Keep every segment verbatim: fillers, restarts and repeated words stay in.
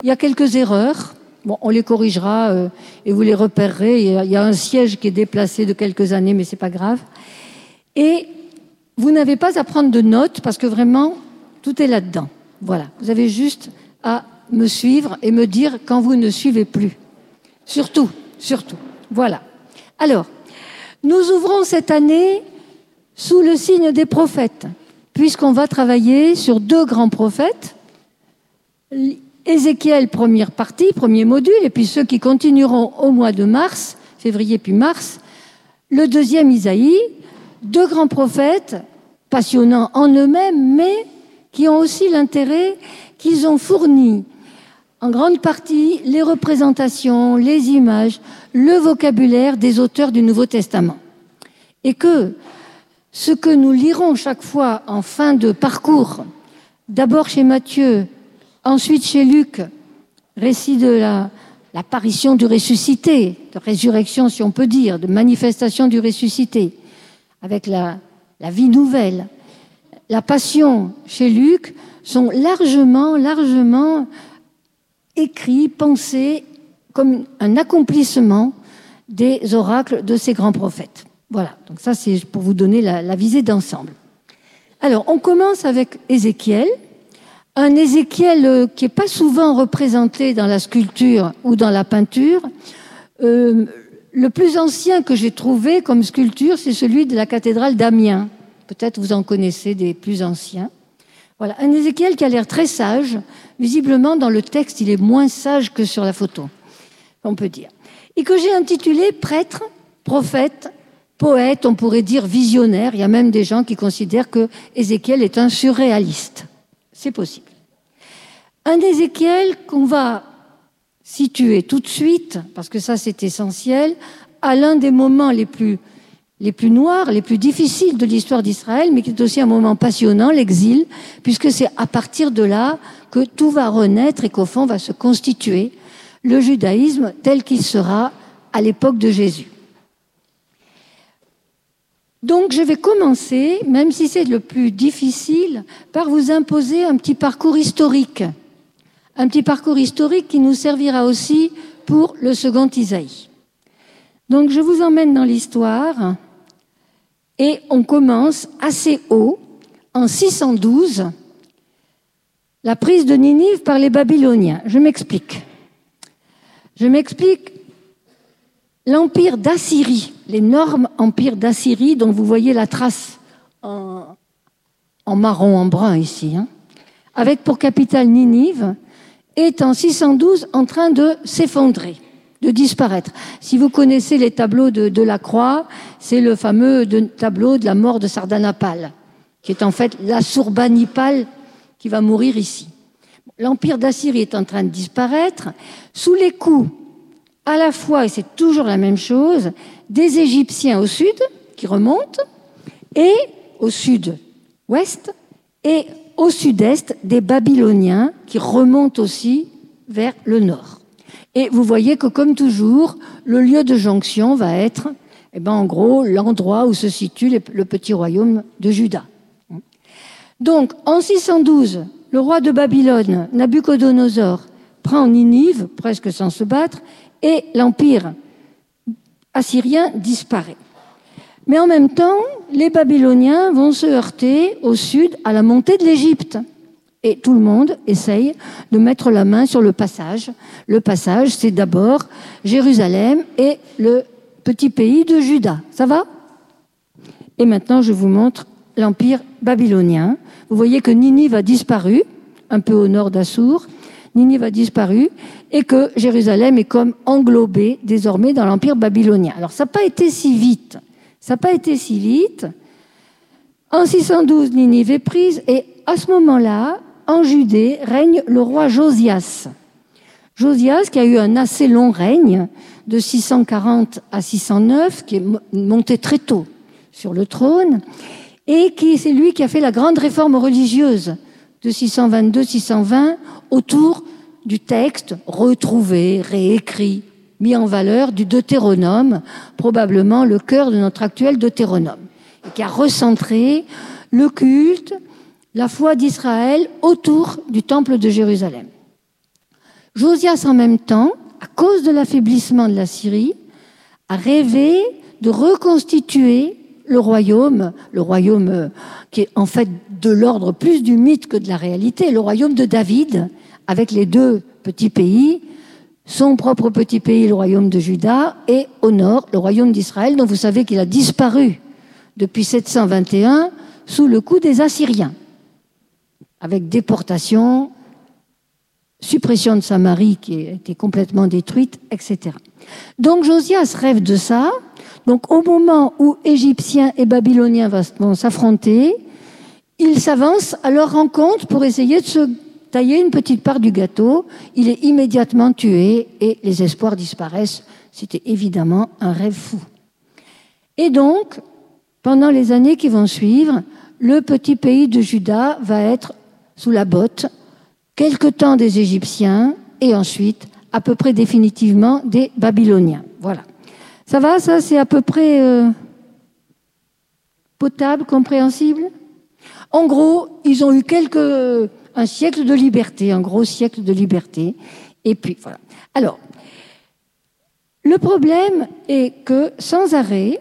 Il y a quelques erreurs. Bon, on les corrigera euh, et vous les repérerez. Il y, a, il y a un siège qui est déplacé de quelques années, mais c'est pas grave. Et vous n'avez pas à prendre de notes parce que vraiment, tout est là-dedans. Voilà. Vous avez juste à me suivre et me dire quand vous ne suivez plus. Surtout, surtout. Voilà. Alors, nous ouvrons cette année sous le signe des prophètes, puisqu'on va travailler sur deux grands prophètes. Ézéchiel, première partie, premier module, et puis ceux qui continueront au mois de mars, février puis mars. Le deuxième, Isaïe, deux grands prophètes, passionnants en eux-mêmes, mais qui ont aussi l'intérêt qu'ils ont fourni en grande partie les représentations, les images, le vocabulaire des auteurs du Nouveau Testament. Et que ce que nous lirons chaque fois en fin de parcours, d'abord chez Matthieu, ensuite chez Luc, récit de la, l'apparition du ressuscité, de résurrection si on peut dire, de manifestation du ressuscité, avec la, la vie nouvelle, la passion chez Luc, sont largement, largement écrits, pensés comme un accomplissement des oracles de ces grands prophètes. Voilà, donc ça c'est pour vous donner la, la visée d'ensemble. Alors, on commence avec Ézéchiel, un Ézéchiel qui n'est pas souvent représenté dans la sculpture ou dans la peinture. Euh, le plus ancien que j'ai trouvé comme sculpture, c'est celui de la cathédrale d'Amiens. Peut-être vous en connaissez des plus anciens. Voilà, un Ézéchiel qui a l'air très sage. Visiblement, dans le texte, il est moins sage que sur la photo, on peut dire. Et que j'ai intitulé « Prêtre, prophète, poète », on pourrait dire visionnaire. Il y a même des gens qui considèrent que Ézéchiel est un surréaliste. C'est possible. Un Ézéchiel qu'on va situer tout de suite, parce que ça c'est essentiel, à l'un des moments les plus, les plus noirs, les plus difficiles de l'histoire d'Israël, mais qui est aussi un moment passionnant, l'exil, puisque c'est à partir de là que tout va renaître et qu'au fond va se constituer le judaïsme tel qu'il sera à l'époque de Jésus. Donc je vais commencer, même si c'est le plus difficile, par vous imposer un petit parcours historique. Un petit parcours historique qui nous servira aussi pour le second Isaïe. Donc je vous emmène dans l'histoire et on commence assez haut, en six cent douze, la prise de Ninive par les Babyloniens. Je m'explique. Je m'explique. L'empire d'Assyrie, l'énorme empire d'Assyrie dont vous voyez la trace en, en marron, en brun ici, hein, avec pour capitale Ninive, est en six cent douze en train de s'effondrer, de disparaître. Si vous connaissez les tableaux de, de la Croix, c'est le fameux de, tableau de la mort de Sardanapale, qui est en fait l'Assurbanipal qui va mourir ici. L'empire d'Assyrie est en train de disparaître sous les coups à la fois, et c'est toujours la même chose, des Égyptiens au sud, qui remontent, et au sud-ouest, et au sud-est, des Babyloniens, qui remontent aussi vers le nord. Et vous voyez que, comme toujours, le lieu de jonction va être, eh ben, en gros, l'endroit où se situe le petit royaume de Juda. Donc, en six cent douze, le roi de Babylone, Nabuchodonosor, prend Ninive, presque sans se battre, et l'empire assyrien disparaît. Mais en même temps, les Babyloniens vont se heurter au sud à la montée de l'Égypte. Et tout le monde essaye de mettre la main sur le passage. Le passage, c'est d'abord Jérusalem et le petit pays de Juda. Ça va ? Et maintenant, je vous montre l'empire babylonien. Vous voyez que Ninive a disparu, un peu au nord d'Assour. Ninive a disparu et que Jérusalem est comme englobée désormais dans l'empire babylonien. Alors ça n'a pas été si vite. Ça n'a pas été si vite. En six cent douze, Ninive est prise et à ce moment-là, en Judée, règne le roi Josias. Josias qui a eu un assez long règne de six cent quarante à six cent neuf, qui est monté très tôt sur le trône et qui c'est lui qui a fait la grande réforme religieuse de six cent vingt-deux à six cent vingt autour du texte retrouvé, réécrit, mis en valeur du Deutéronome, probablement le cœur de notre actuel Deutéronome, et qui a recentré le culte, la foi d'Israël autour du temple de Jérusalem. Josias, en même temps, à cause de l'affaiblissement de la Syrie, a rêvé de reconstituer le royaume, le royaume qui est en fait de l'ordre plus du mythe que de la réalité, le royaume de David, avec les deux petits pays, son propre petit pays, le royaume de Juda, et au nord, le royaume d'Israël, dont vous savez qu'il a disparu depuis sept cent vingt et un sous le coup des Assyriens, avec déportation, suppression de Samarie qui a été complètement détruite, et cetera. Donc Josias rêve de ça. Donc au moment où Égyptiens et Babyloniens vont s'affronter, il s'avance à leur rencontre pour essayer de se tailler une petite part du gâteau. Il est immédiatement tué et les espoirs disparaissent. C'était évidemment un rêve fou. Et donc, pendant les années qui vont suivre, le petit pays de Juda va être sous la botte, quelque temps des Égyptiens et ensuite, à peu près définitivement, des Babyloniens. Voilà. Ça va, ça, c'est à peu près euh, potable, compréhensible? En gros, ils ont eu quelques, un siècle de liberté, un gros siècle de liberté. Et puis, voilà. Alors, le problème est que, sans arrêt,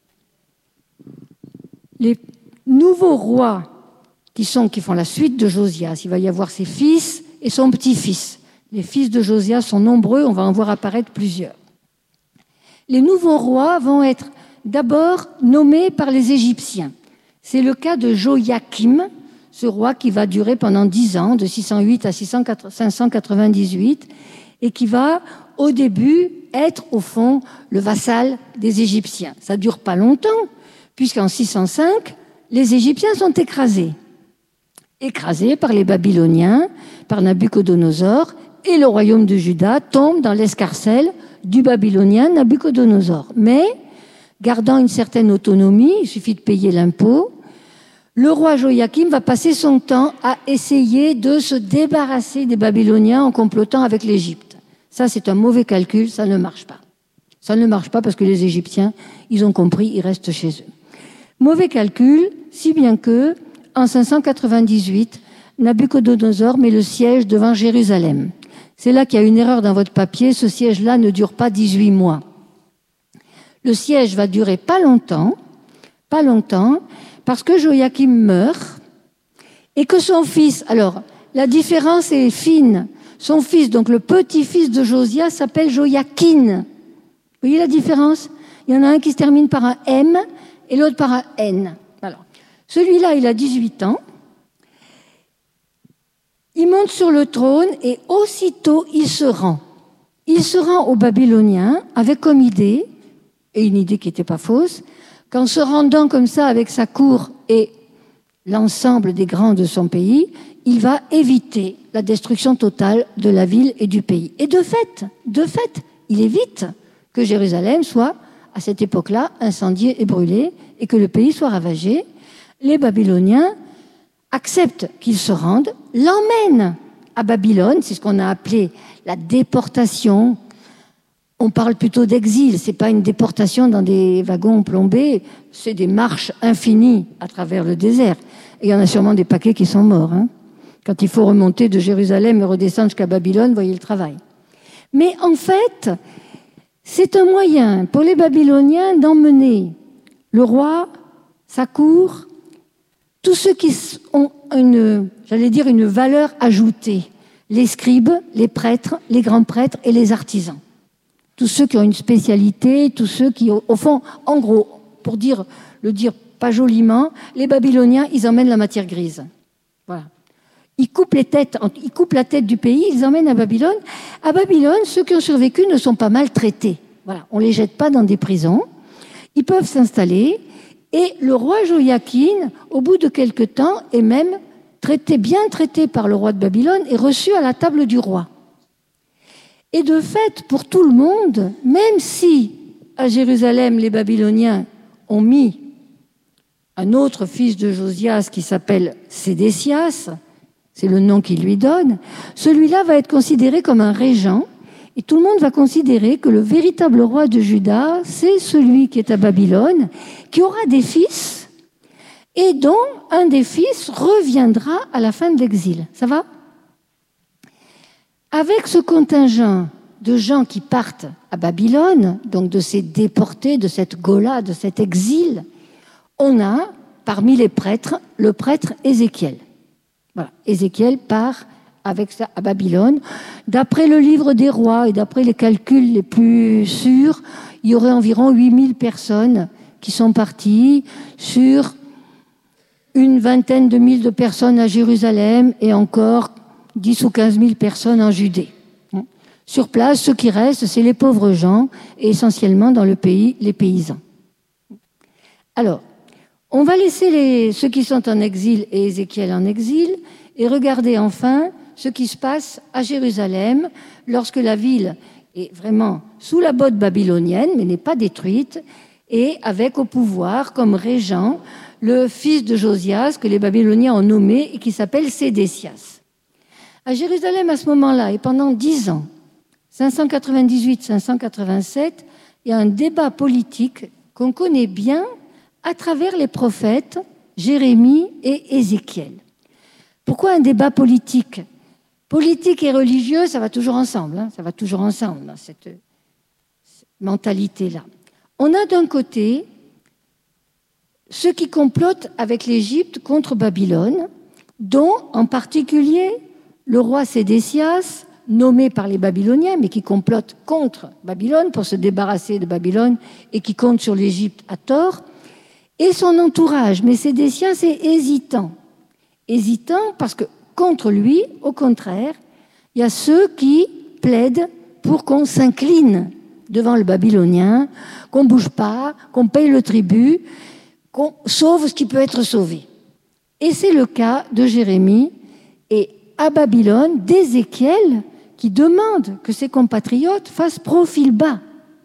les nouveaux rois qui, sont, qui font la suite de Josias, il va y avoir ses fils et son petit-fils. Les fils de Josias sont nombreux, on va en voir apparaître plusieurs. Les nouveaux rois vont être d'abord nommés par les Égyptiens. C'est le cas de Joachim, ce roi qui va durer pendant dix ans, de six cent huit à cinq cent quatre-vingt-dix-huit, et qui va, au début, être, au fond, le vassal des Égyptiens. Ça ne dure pas longtemps, puisqu'en six cent cinq, les Égyptiens sont écrasés. Écrasés par les Babyloniens, par Nabuchodonosor, et le royaume de Juda tombe dans l'escarcelle du babylonien Nabuchodonosor. Mais, gardant une certaine autonomie, il suffit de payer l'impôt, le roi Joachim va passer son temps à essayer de se débarrasser des Babyloniens en complotant avec l'Égypte. Ça, c'est un mauvais calcul, ça ne marche pas. Ça ne marche pas parce que les Égyptiens, ils ont compris, ils restent chez eux. Mauvais calcul, si bien que, en cinq cent quatre-vingt-dix-huit, Nabuchodonosor met le siège devant Jérusalem. C'est là qu'il y a une erreur dans votre papier, ce siège-là ne dure pas dix-huit mois. Le siège va durer pas longtemps, pas longtemps, parce que Joachim meurt et que son fils, alors la différence est fine, son fils, donc le petit-fils de Josias, s'appelle Joachim. Vous voyez la différence? Il y en a un qui se termine par un M et l'autre par un N. Alors, celui-là, il a dix-huit ans. Il monte sur le trône et aussitôt il se rend. Il se rend aux Babyloniens avec comme idée, et une idée qui n'était pas fausse, qu'en se rendant comme ça avec sa cour et l'ensemble des grands de son pays, il va éviter la destruction totale de la ville et du pays. Et de fait, de fait, il évite que Jérusalem soit, à cette époque-là, incendiée et brûlée, et que le pays soit ravagé. Les Babyloniens acceptent qu'il se rende, l'emmènent à Babylone, c'est ce qu'on a appelé la déportation. On parle plutôt d'exil, c'est pas une déportation dans des wagons plombés, c'est des marches infinies à travers le désert. Et il y en a sûrement des paquets qui sont morts. Hein. Quand il faut remonter de Jérusalem et redescendre jusqu'à Babylone, voyez le travail. Mais en fait, c'est un moyen pour les Babyloniens d'emmener le roi, sa cour, tous ceux qui ont une, j'allais dire, une valeur ajoutée, les scribes, les prêtres, les grands prêtres et les artisans. Tous ceux qui ont une spécialité, tous ceux qui, au fond, en gros, pour dire, le dire pas joliment, les Babyloniens, ils emmènent la matière grise. Voilà. Ils coupent les têtes, ils coupent la tête du pays, ils emmènent à Babylone. À Babylone, ceux qui ont survécu ne sont pas maltraités. Voilà. On les jette pas dans des prisons. Ils peuvent s'installer. Et le roi Joachim, au bout de quelque temps, est même traité, bien traité par le roi de Babylone et reçu à la table du roi. Et de fait, pour tout le monde, même si à Jérusalem, les Babyloniens ont mis un autre fils de Josias qui s'appelle Sédécias, c'est le nom qu'il lui donne, celui-là va être considéré comme un régent et tout le monde va considérer que le véritable roi de Juda, c'est celui qui est à Babylone, qui aura des fils et dont un des fils reviendra à la fin de l'exil. Ça va ? Avec ce contingent de gens qui partent à Babylone, donc de ces déportés, de cette Gola, de cet exil, on a, parmi les prêtres, le prêtre Ézéchiel. Voilà, Ézéchiel part avec ça à Babylone. D'après le livre des rois et d'après les calculs les plus sûrs, il y aurait environ huit mille personnes qui sont parties sur une vingtaine de mille de personnes à Jérusalem et encore dix ou quinze mille personnes en Judée. Sur place, ceux qui restent, c'est les pauvres gens et essentiellement dans le pays, les paysans. Alors, on va laisser les, ceux qui sont en exil et Ézéchiel en exil et regarder enfin ce qui se passe à Jérusalem lorsque la ville est vraiment sous la botte babylonienne, mais n'est pas détruite, et avec au pouvoir comme régent le fils de Josias que les Babyloniens ont nommé et qui s'appelle Sédécias. À Jérusalem, à ce moment-là, et pendant dix ans, cinq cent quatre-vingt-dix-huit à cinq cent quatre-vingt-sept, il y a un débat politique qu'on connaît bien à travers les prophètes Jérémie et Ézéchiel. Pourquoi un débat politique ? Politique et religieux, ça va toujours ensemble, hein, ça va toujours ensemble, dans cette, cette mentalité-là. On a d'un côté ceux qui complotent avec l'Égypte contre Babylone, dont en particulier le roi Sédécias, nommé par les Babyloniens, mais qui complote contre Babylone pour se débarrasser de Babylone et qui compte sur l'Égypte à tort, et son entourage. Mais Sédécias est hésitant. Hésitant parce que contre lui, au contraire, il y a ceux qui plaident pour qu'on s'incline devant le Babylonien, qu'on ne bouge pas, qu'on paye le tribut, qu'on sauve ce qui peut être sauvé. Et c'est le cas de Jérémie et à Babylone d'Ézéchiel qui demande que ses compatriotes fassent profil bas.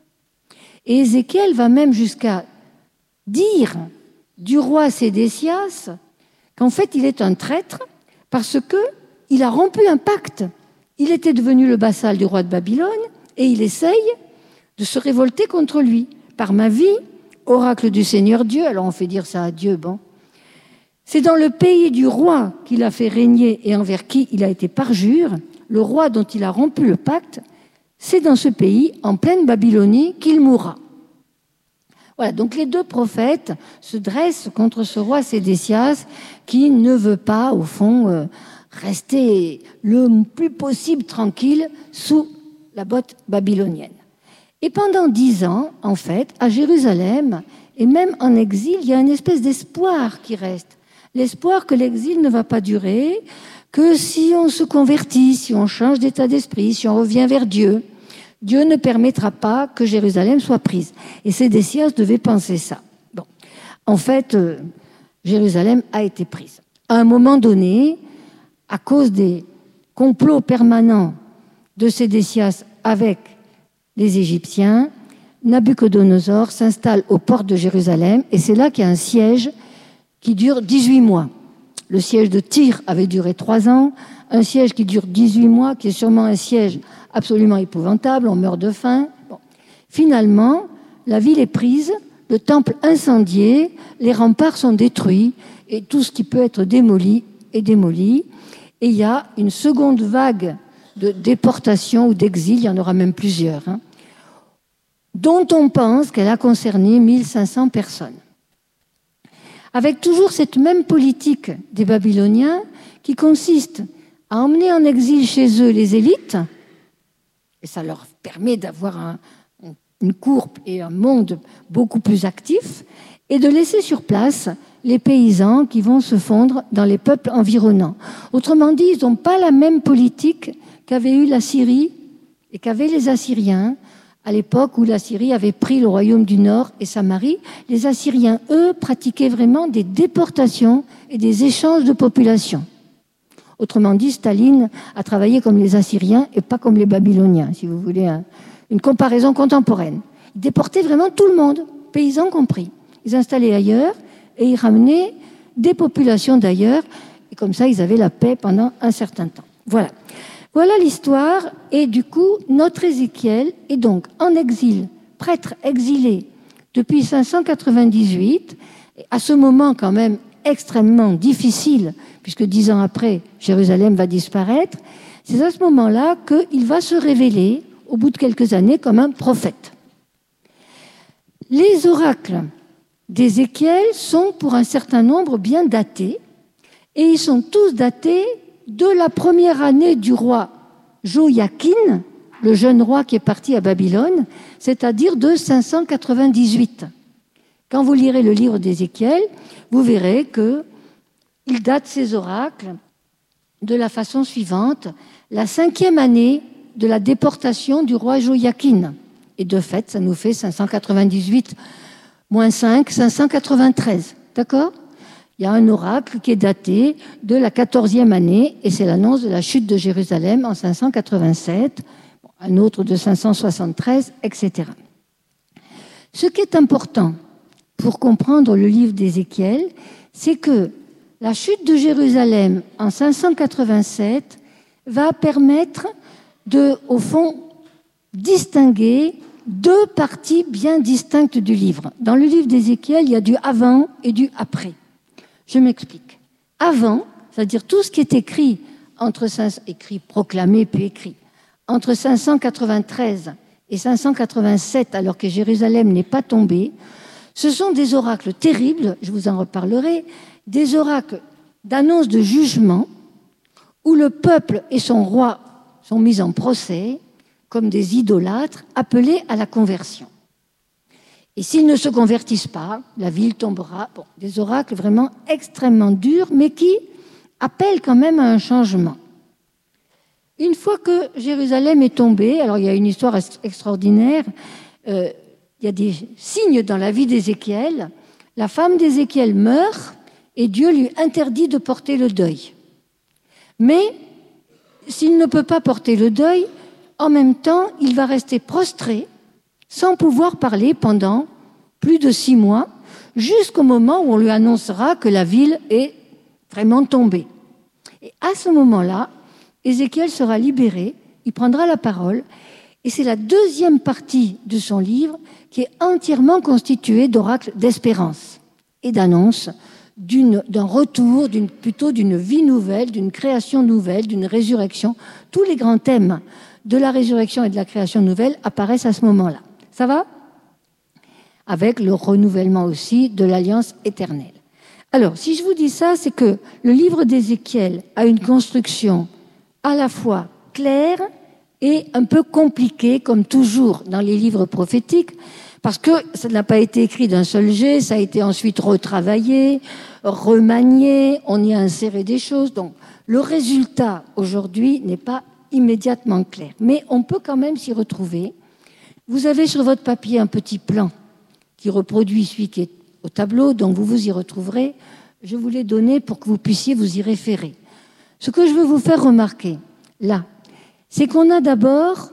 Et Ézéchiel va même jusqu'à dire du roi Sédécias qu'en fait il est un traître parce qu'il a rompu un pacte. Il était devenu le vassal du roi de Babylone et il essaye de se révolter contre lui. Par ma vie, oracle du Seigneur Dieu, alors on fait dire ça à Dieu, bon. C'est dans le pays du roi qu'il a fait régner et envers qui il a été parjure, le roi dont il a rompu le pacte, c'est dans ce pays, en pleine Babylonie, qu'il mourra. Voilà, donc les deux prophètes se dressent contre ce roi Sédécias qui ne veut pas, au fond, euh, rester le plus possible tranquille sous la botte babylonienne. Et pendant dix ans, en fait, à Jérusalem, et même en exil, il y a une espèce d'espoir qui reste. L'espoir que l'exil ne va pas durer, que si on se convertit, si on change d'état d'esprit, si on revient vers Dieu, Dieu ne permettra pas que Jérusalem soit prise. Et Sédécias devait penser ça. Bon. En fait, euh, Jérusalem a été prise. À un moment donné, à cause des complots permanents de Sédécias avec les Égyptiens, Nabuchodonosor s'installe aux portes de Jérusalem et c'est là qu'il y a un siège qui dure dix-huit mois. Le siège de Tyr avait duré trois ans, un siège qui dure dix-huit mois, qui est sûrement un siège absolument épouvantable, on meurt de faim. Bon. Finalement, la ville est prise, le temple incendié, les remparts sont détruits et tout ce qui peut être démoli est démoli. Et il y a une seconde vague de déportation ou d'exil, il y en aura même plusieurs, hein, dont on pense qu'elle a concerné mille cinq cents personnes. Avec toujours cette même politique des Babyloniens qui consiste à emmener en exil chez eux les élites, et ça leur permet d'avoir un, une cour et un monde beaucoup plus actif, et de laisser sur place les paysans qui vont se fondre dans les peuples environnants. Autrement dit, ils n'ont pas la même politique qu'avait eu la Syrie et qu'avaient les Assyriens à l'époque où la Syrie avait pris le royaume du Nord et Samarie. Les Assyriens, eux, pratiquaient vraiment des déportations et des échanges de population. Autrement dit, Staline a travaillé comme les Assyriens et pas comme les Babyloniens, si vous voulez un, une comparaison contemporaine. Ils déportaient vraiment tout le monde, paysans compris. Ils installaient ailleurs et ils ramenaient des populations d'ailleurs. Et comme ça, ils avaient la paix pendant un certain temps. Voilà. Voilà l'histoire. Et du coup, notre Ézéchiel est donc en exil, prêtre exilé depuis cinq cent quatre-vingt-dix-huit. Et à ce moment quand même extrêmement difficile, puisque dix ans après, Jérusalem va disparaître. C'est à ce moment-là qu'il va se révéler, au bout de quelques années, comme un prophète. Les oracles d'Ézéchiel sont pour un certain nombre bien datés, et ils sont tous datés de la première année du roi Joachim, le jeune roi qui est parti à Babylone, c'est-à-dire de cinq cent quatre-vingt-dix-huit. Quand vous lirez le livre d'Ézéchiel, vous verrez qu'il date ces oracles de la façon suivante, la cinquième année de la déportation du roi Joachim. Et de fait, ça nous fait cinq cent quatre-vingt-dix-huit moins cinq, cinq cent quatre-vingt-treize. D'accord ? Il y a un oracle qui est daté de la quatorzième année, et c'est l'annonce de la chute de Jérusalem en cinq cent quatre-vingt-sept, un autre de cinq cent soixante-treize, et cetera. Ce qui est important pour comprendre le livre d'Ézéchiel, c'est que la chute de Jérusalem en cinq cent quatre-vingt-sept va permettre de, au fond, distinguer deux parties bien distinctes du livre. Dans le livre d'Ézéchiel, il y a du avant et du après. Je m'explique. Avant, c'est-à-dire tout ce qui est écrit, entre écrit, proclamé, puis écrit, entre cinq cent quatre-vingt-treize et cinq cent quatre-vingt-sept, alors que Jérusalem n'est pas tombée, ce sont des oracles terribles, je vous en reparlerai, des oracles d'annonce de jugement, où le peuple et son roi sont mis en procès, comme des idolâtres, appelés à la conversion. Et s'ils ne se convertissent pas, la ville tombera. Bon, des oracles vraiment extrêmement durs, mais qui appellent quand même à un changement. Une fois que Jérusalem est tombée, alors il y a une histoire extraordinaire, euh, il y a des signes dans la vie d'Ézéchiel. La femme d'Ézéchiel meurt et Dieu lui interdit de porter le deuil. Mais s'il ne peut pas porter le deuil, en même temps, il va rester prostré, sans pouvoir parler pendant plus de six mois, jusqu'au moment où on lui annoncera que la ville est vraiment tombée. Et à ce moment-là, Ézéchiel sera libéré, il prendra la parole, et c'est la deuxième partie de son livre qui est entièrement constituée d'oracles d'espérance et d'annonces d'une, d'un retour, d'une, plutôt d'une vie nouvelle, d'une création nouvelle, d'une résurrection. Tous les grands thèmes de la résurrection et de la création nouvelle apparaissent à ce moment-là. Ça va ? Avec le renouvellement aussi de l'alliance éternelle. Alors, si je vous dis ça, c'est que le livre d'Ézéchiel a une construction à la fois claire et un peu compliquée, comme toujours dans les livres prophétiques, parce que ça n'a pas été écrit d'un seul jet, ça a été ensuite retravaillé, remanié, on y a inséré des choses. Donc, le résultat, aujourd'hui, n'est pas immédiatement clair. Mais on peut quand même s'y retrouver. Vous avez sur votre papier un petit plan qui reproduit celui qui est au tableau, donc vous vous y retrouverez. Je vous l'ai donné pour que vous puissiez vous y référer. Ce que je veux vous faire remarquer, là, c'est qu'on a d'abord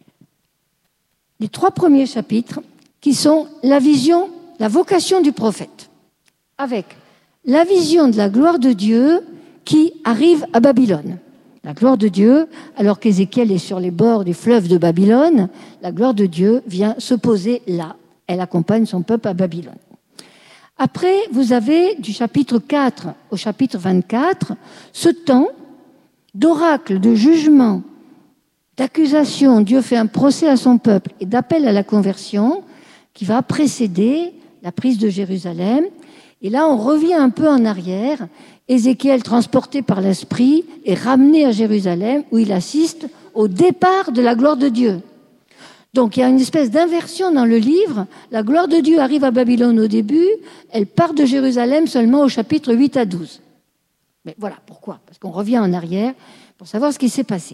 les trois premiers chapitres qui sont la vision, la vocation du prophète, avec la vision de la gloire de Dieu qui arrive à Babylone. La gloire de Dieu, alors qu'Ézéchiel est sur les bords du fleuve de Babylone, la gloire de Dieu vient se poser là. Elle accompagne son peuple à Babylone. Après, vous avez du chapitre quatre au chapitre vingt-quatre ce temps d'oracle, de jugement, d'accusation. Dieu fait un procès à son peuple et d'appel à la conversion qui va précéder la prise de Jérusalem. Et là, on revient un peu en arrière. Ézéchiel, transporté par l'Esprit, est ramené à Jérusalem où il assiste au départ de la gloire de Dieu. Donc, il y a une espèce d'inversion dans le livre. La gloire de Dieu arrive à Babylone au début, elle part de Jérusalem seulement au chapitre huit à douze. Mais voilà, pourquoi ? Parce qu'on revient en arrière pour savoir ce qui s'est passé.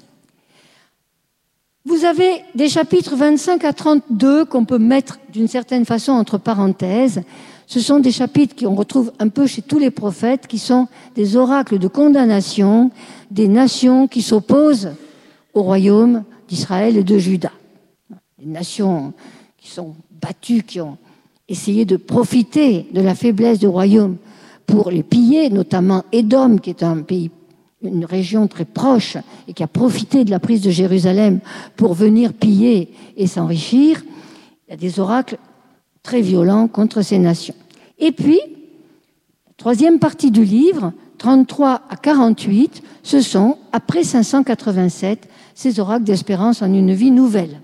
Vous avez des chapitres vingt-cinq à trente-deux qu'on peut mettre d'une certaine façon entre parenthèses. Ce sont des chapitres qu'on retrouve un peu chez tous les prophètes, qui sont des oracles de condamnation des nations qui s'opposent au royaume d'Israël et de Juda. Les nations qui sont battues, qui ont essayé de profiter de la faiblesse du royaume pour les piller, notamment Édom, qui est un pays, une région très proche et qui a profité de la prise de Jérusalem pour venir piller et s'enrichir. Il y a des oracles très violents contre ces nations. Et puis, la troisième partie du livre trente-trois à quarante-huit, ce sont, après cinq cent quatre-vingt-sept, ces oracles d'espérance en une vie nouvelle.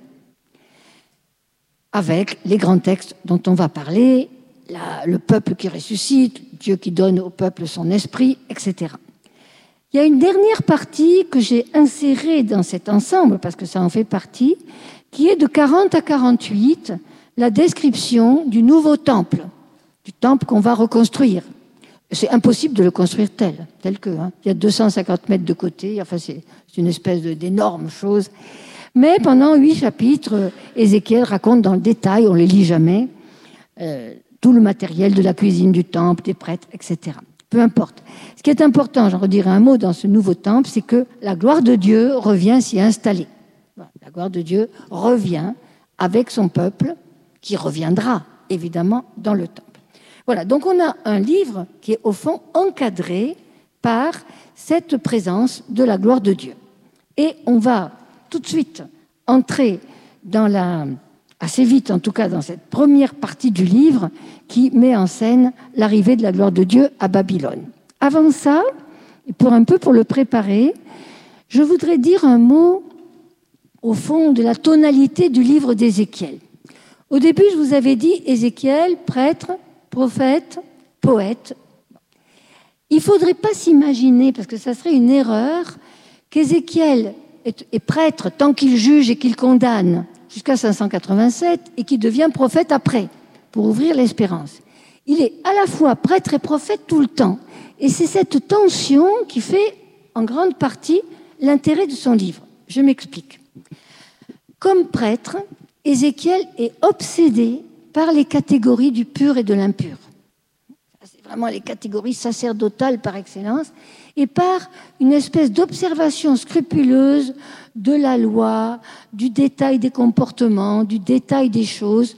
Avec les grands textes dont on va parler, la, le peuple qui ressuscite, Dieu qui donne au peuple son esprit, et cetera. Il y a une dernière partie que j'ai insérée dans cet ensemble, parce que ça en fait partie, qui est de quarante à quarante-huit, la description du nouveau temple, du temple qu'on va reconstruire. C'est impossible de le construire tel, tel que. Hein. Il y a deux cent cinquante mètres de côté, enfin c'est une espèce d'énorme chose. Mais pendant huit chapitres, Ézéchiel raconte dans le détail, on ne les lit jamais, euh, tout le matériel de la cuisine du temple, des prêtres, et cetera. Peu importe. Ce qui est important, j'en redirai un mot dans ce nouveau temple, c'est que la gloire de Dieu revient s'y installer. La gloire de Dieu revient avec son peuple, qui reviendra évidemment dans le temple. Voilà, donc on a un livre qui est au fond encadré par cette présence de la gloire de Dieu. Et on va tout de suite entrer dans la, assez vite en tout cas, dans cette première partie du livre qui met en scène l'arrivée de la gloire de Dieu à Babylone. Avant ça, et pour un peu pour le préparer, je voudrais dire un mot au fond de la tonalité du livre d'Ézéchiel. Au début, je vous avais dit Ézéchiel, prêtre, prophète, poète. Il ne faudrait pas s'imaginer, parce que ça serait une erreur, qu'Ézéchiel est, est prêtre tant qu'il juge et qu'il condamne jusqu'à cinq cent quatre-vingt-sept et qu'il devient prophète après, pour ouvrir l'espérance. Il est à la fois prêtre et prophète tout le temps. Et c'est cette tension qui fait en grande partie l'intérêt de son livre. Je m'explique. Comme prêtre, Ézéchiel est obsédé par les catégories du pur et de l'impur. C'est vraiment les catégories sacerdotales par excellence, et par une espèce d'observation scrupuleuse de la loi, du détail des comportements, du détail des choses.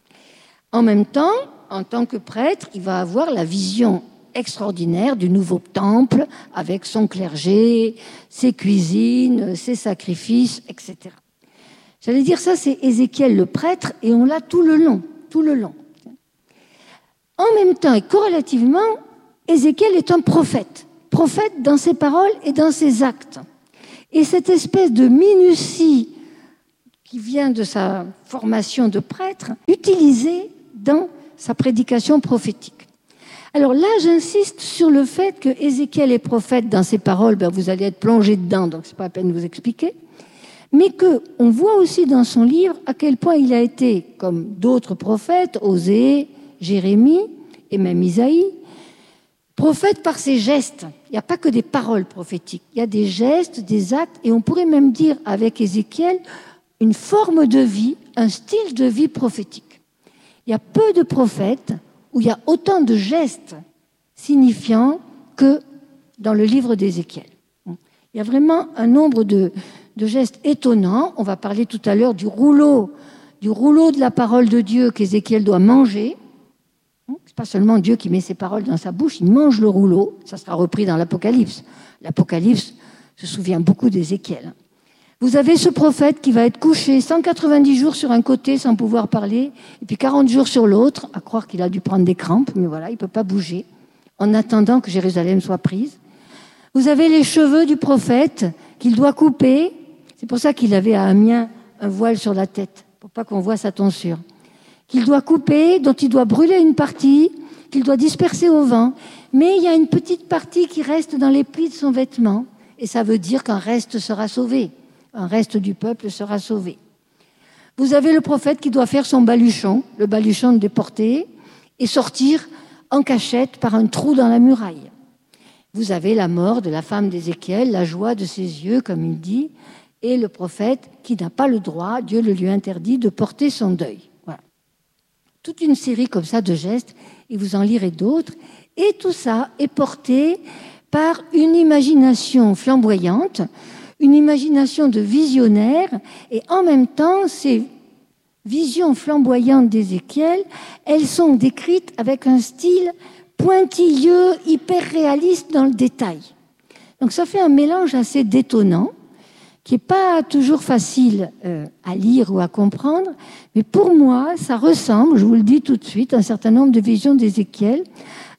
En même temps, en tant que prêtre, il va avoir la vision extraordinaire du nouveau temple avec son clergé, ses cuisines, ses sacrifices, et cetera. J'allais dire ça, c'est Ézéchiel le prêtre, et on l'a tout le long, tout le long. En même temps et corrélativement, Ézéchiel est un prophète, prophète dans ses paroles et dans ses actes. Et cette espèce de minutie qui vient de sa formation de prêtre, utilisée dans sa prédication prophétique. Alors là, j'insiste sur le fait que Ézéchiel est prophète dans ses paroles, ben vous allez être plongé dedans, donc ce n'est pas la peine de vous expliquer. Mais qu'on voit aussi dans son livre à quel point il a été, comme d'autres prophètes, Osée, Jérémie et même Isaïe, prophète par ses gestes. Il n'y a pas que des paroles prophétiques, il y a des gestes, des actes, et on pourrait même dire avec Ézéchiel une forme de vie, un style de vie prophétique. Il y a peu de prophètes où il y a autant de gestes signifiants que dans le livre d'Ézéchiel. Il y a vraiment un nombre de... de gestes étonnants. On va parler tout à l'heure du rouleau, du rouleau de la parole de Dieu qu'Ézéchiel doit manger. C'est pas seulement Dieu qui met ses paroles dans sa bouche, il mange le rouleau. Ça sera repris dans l'Apocalypse. L'Apocalypse se souvient beaucoup d'Ézéchiel. Vous avez ce prophète qui va être couché cent quatre-vingt-dix jours sur un côté sans pouvoir parler, et puis quarante jours sur l'autre, à croire qu'il a dû prendre des crampes, mais voilà, il ne peut pas bouger, en attendant que Jérusalem soit prise. Vous avez les cheveux du prophète qu'il doit couper. C'est pour ça qu'il avait à Amiens un voile sur la tête, pour pas qu'on voie sa tonsure. Qu'il doit couper, dont il doit brûler une partie, qu'il doit disperser au vent. Mais il y a une petite partie qui reste dans les plis de son vêtement, et ça veut dire qu'un reste sera sauvé. Un reste du peuple sera sauvé. Vous avez le prophète qui doit faire son baluchon, le baluchon de déporté, et sortir en cachette par un trou dans la muraille. Vous avez la mort de la femme d'Ézéchiel, la joie de ses yeux, comme il dit, et le prophète qui n'a pas le droit, Dieu le lui interdit, de porter son deuil. Voilà. Toute une série comme ça de gestes, et vous en lirez d'autres, et tout ça est porté par une imagination flamboyante, une imagination de visionnaire, et en même temps, ces visions flamboyantes d'Ézéchiel, elles sont décrites avec un style pointilleux, hyper réaliste dans le détail. Donc ça fait un mélange assez détonnant, qui n'est pas toujours facile euh, à lire ou à comprendre, mais pour moi, ça ressemble, je vous le dis tout de suite, un certain nombre de visions d'Ézéchiel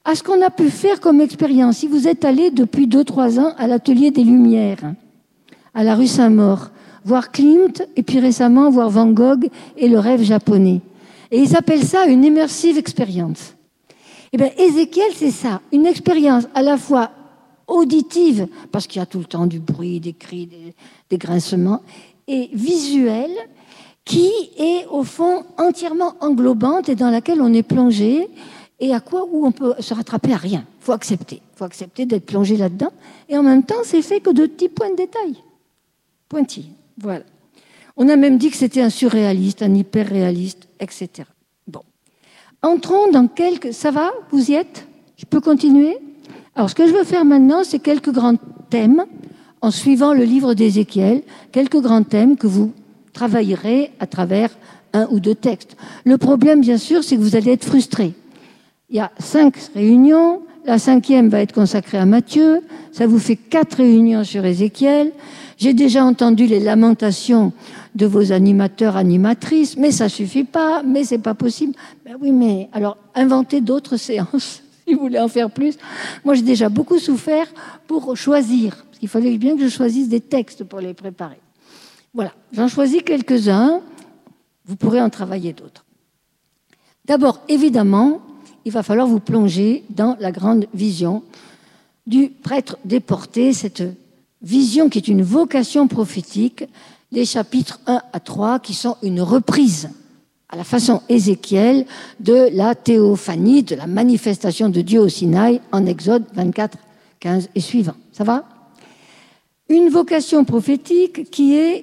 à ce qu'on a pu faire comme expérience. Si vous êtes allé depuis deux trois ans à l'Atelier des Lumières, à la rue Saint-Maur, voir Klimt, et puis récemment voir Van Gogh et le rêve japonais. Et ils appellent ça une immersive expérience. Eh bien, Ézéchiel, c'est ça, une expérience à la fois auditive, parce qu'il y a tout le temps du bruit, des cris, des, des grincements, et visuelle, qui est au fond entièrement englobante et dans laquelle on est plongé, et à quoi où on peut se rattraper à rien. Il faut accepter. Il faut accepter d'être plongé là-dedans. Et en même temps, c'est fait que de petits points de détail. Pointillés. Voilà. On a même dit que c'était un surréaliste, un hyper-réaliste, et cetera. Bon. Entrons dans quelques... Ça va? Vous y êtes? Je peux continuer? Alors, ce que je veux faire maintenant, c'est quelques grands thèmes, en suivant le livre d'Ézéchiel, quelques grands thèmes que vous travaillerez à travers un ou deux textes. Le problème, bien sûr, c'est que vous allez être frustrés. Il y a cinq réunions, la cinquième va être consacrée à Matthieu, ça vous fait quatre réunions sur Ézéchiel. J'ai déjà entendu les lamentations de vos animateurs, animatrices, mais ça suffit pas, mais c'est pas possible. Ben oui, mais alors inventez d'autres séances si vous voulez en faire plus. Moi, j'ai déjà beaucoup souffert pour choisir, parce qu'il fallait bien que je choisisse des textes pour les préparer. Voilà, j'en choisis quelques-uns, vous pourrez en travailler d'autres. D'abord, évidemment, il va falloir vous plonger dans la grande vision du prêtre déporté, cette vision qui est une vocation prophétique, les chapitres un à trois qui sont une reprise à la façon Ézéchiel de la théophanie, de la manifestation de Dieu au Sinaï en Exode vingt-quatre, quinze et suivant. Ça va? Une vocation prophétique qui est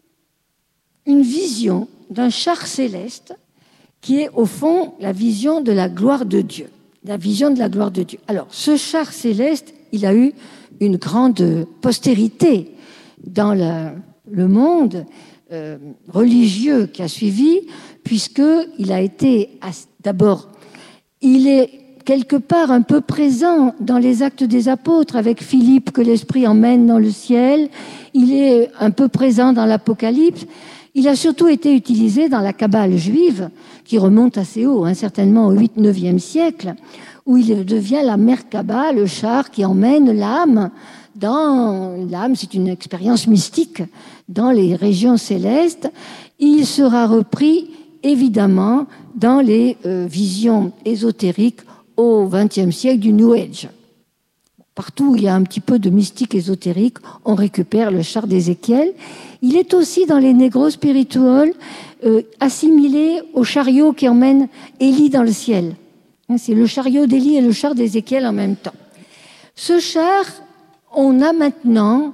une vision d'un char céleste qui est au fond la vision de la gloire de Dieu. La vision de la gloire de Dieu. Alors, ce char céleste, il a eu une grande postérité dans le, le monde euh, religieux qui a suivi, puisqu'il a été, d'abord, il est quelque part un peu présent dans les Actes des Apôtres, avec Philippe que l'Esprit emmène dans le ciel, il est un peu présent dans l'Apocalypse. Il a surtout été utilisé dans la Kabbale juive, qui remonte assez haut, hein, certainement au huitième neuvième siècle, où il devient la Merkaba, le char qui emmène l'âme dans... L'âme, c'est une expérience mystique dans les régions célestes. Il sera repris, évidemment, dans les euh, visions ésotériques au vingtième siècle du New Age. Partout où il y a un petit peu de mystique ésotérique, on récupère le char d'Ézéchiel. Il est aussi dans les Negro Spirituals euh, assimilé au chariot qui emmène Élie dans le ciel. C'est le chariot d'Élie et le char d'Ézéchiel en même temps. Ce char, on a maintenant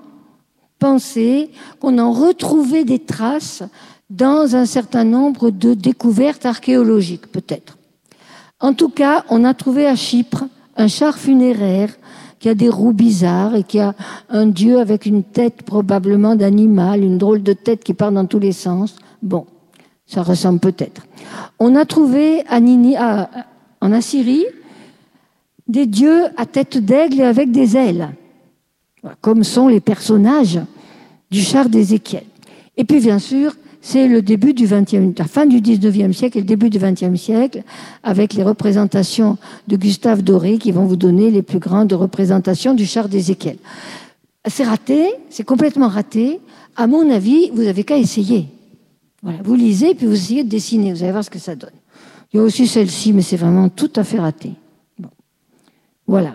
pensé qu'on en retrouvait des traces dans un certain nombre de découvertes archéologiques, peut-être. En tout cas, on a trouvé à Chypre un char funéraire qui a des roues bizarres et qui a un dieu avec une tête probablement d'animal, une drôle de tête qui part dans tous les sens. Bon, ça ressemble peut-être. On a trouvé à Nini, à, en Assyrie des dieux à tête d'aigle et avec des ailes, comme sont les personnages du char d'Ézéchiel. Et puis bien sûr, c'est le début du vingtième, la fin du dix-neuvième siècle et le début du vingtième siècle, avec les représentations de Gustave Doré qui vont vous donner les plus grandes représentations du char d'Ézéchiel. C'est raté, c'est complètement raté. À mon avis, vous n'avez qu'à essayer. Voilà, vous lisez puis vous essayez de dessiner, vous allez voir ce que ça donne. Il y a aussi celle-ci, mais c'est vraiment tout à fait raté. Bon. Voilà.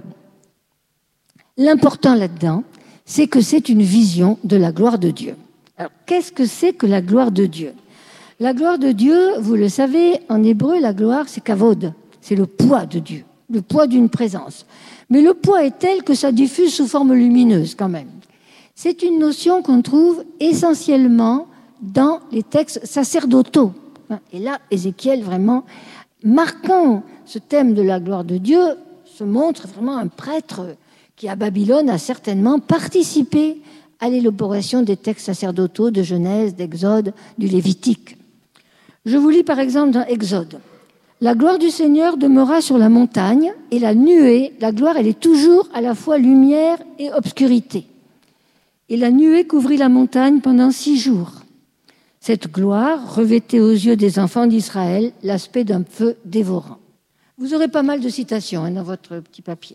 L'important là-dedans, c'est que c'est une vision de la gloire de Dieu. Alors, qu'est-ce que c'est que la gloire de Dieu? La gloire de Dieu, vous le savez, en hébreu, la gloire, c'est kavod, c'est le poids de Dieu, le poids d'une présence. Mais le poids est tel que ça diffuse sous forme lumineuse quand même. C'est une notion qu'on trouve essentiellement dans les textes sacerdotaux. Et là, Ézéchiel, vraiment, marquant ce thème de la gloire de Dieu, se montre vraiment un prêtre qui, à Babylone, a certainement participé à l'élaboration des textes sacerdotaux de Genèse, d'Exode, du Lévitique. Je vous lis par exemple dans Exode. La gloire du Seigneur demeura sur la montagne et la nuée, la gloire, elle est toujours à la fois lumière et obscurité. Et la nuée couvrit la montagne pendant six jours. Cette gloire revêtait aux yeux des enfants d'Israël l'aspect d'un feu dévorant. Vous aurez pas mal de citations hein, dans votre petit papier.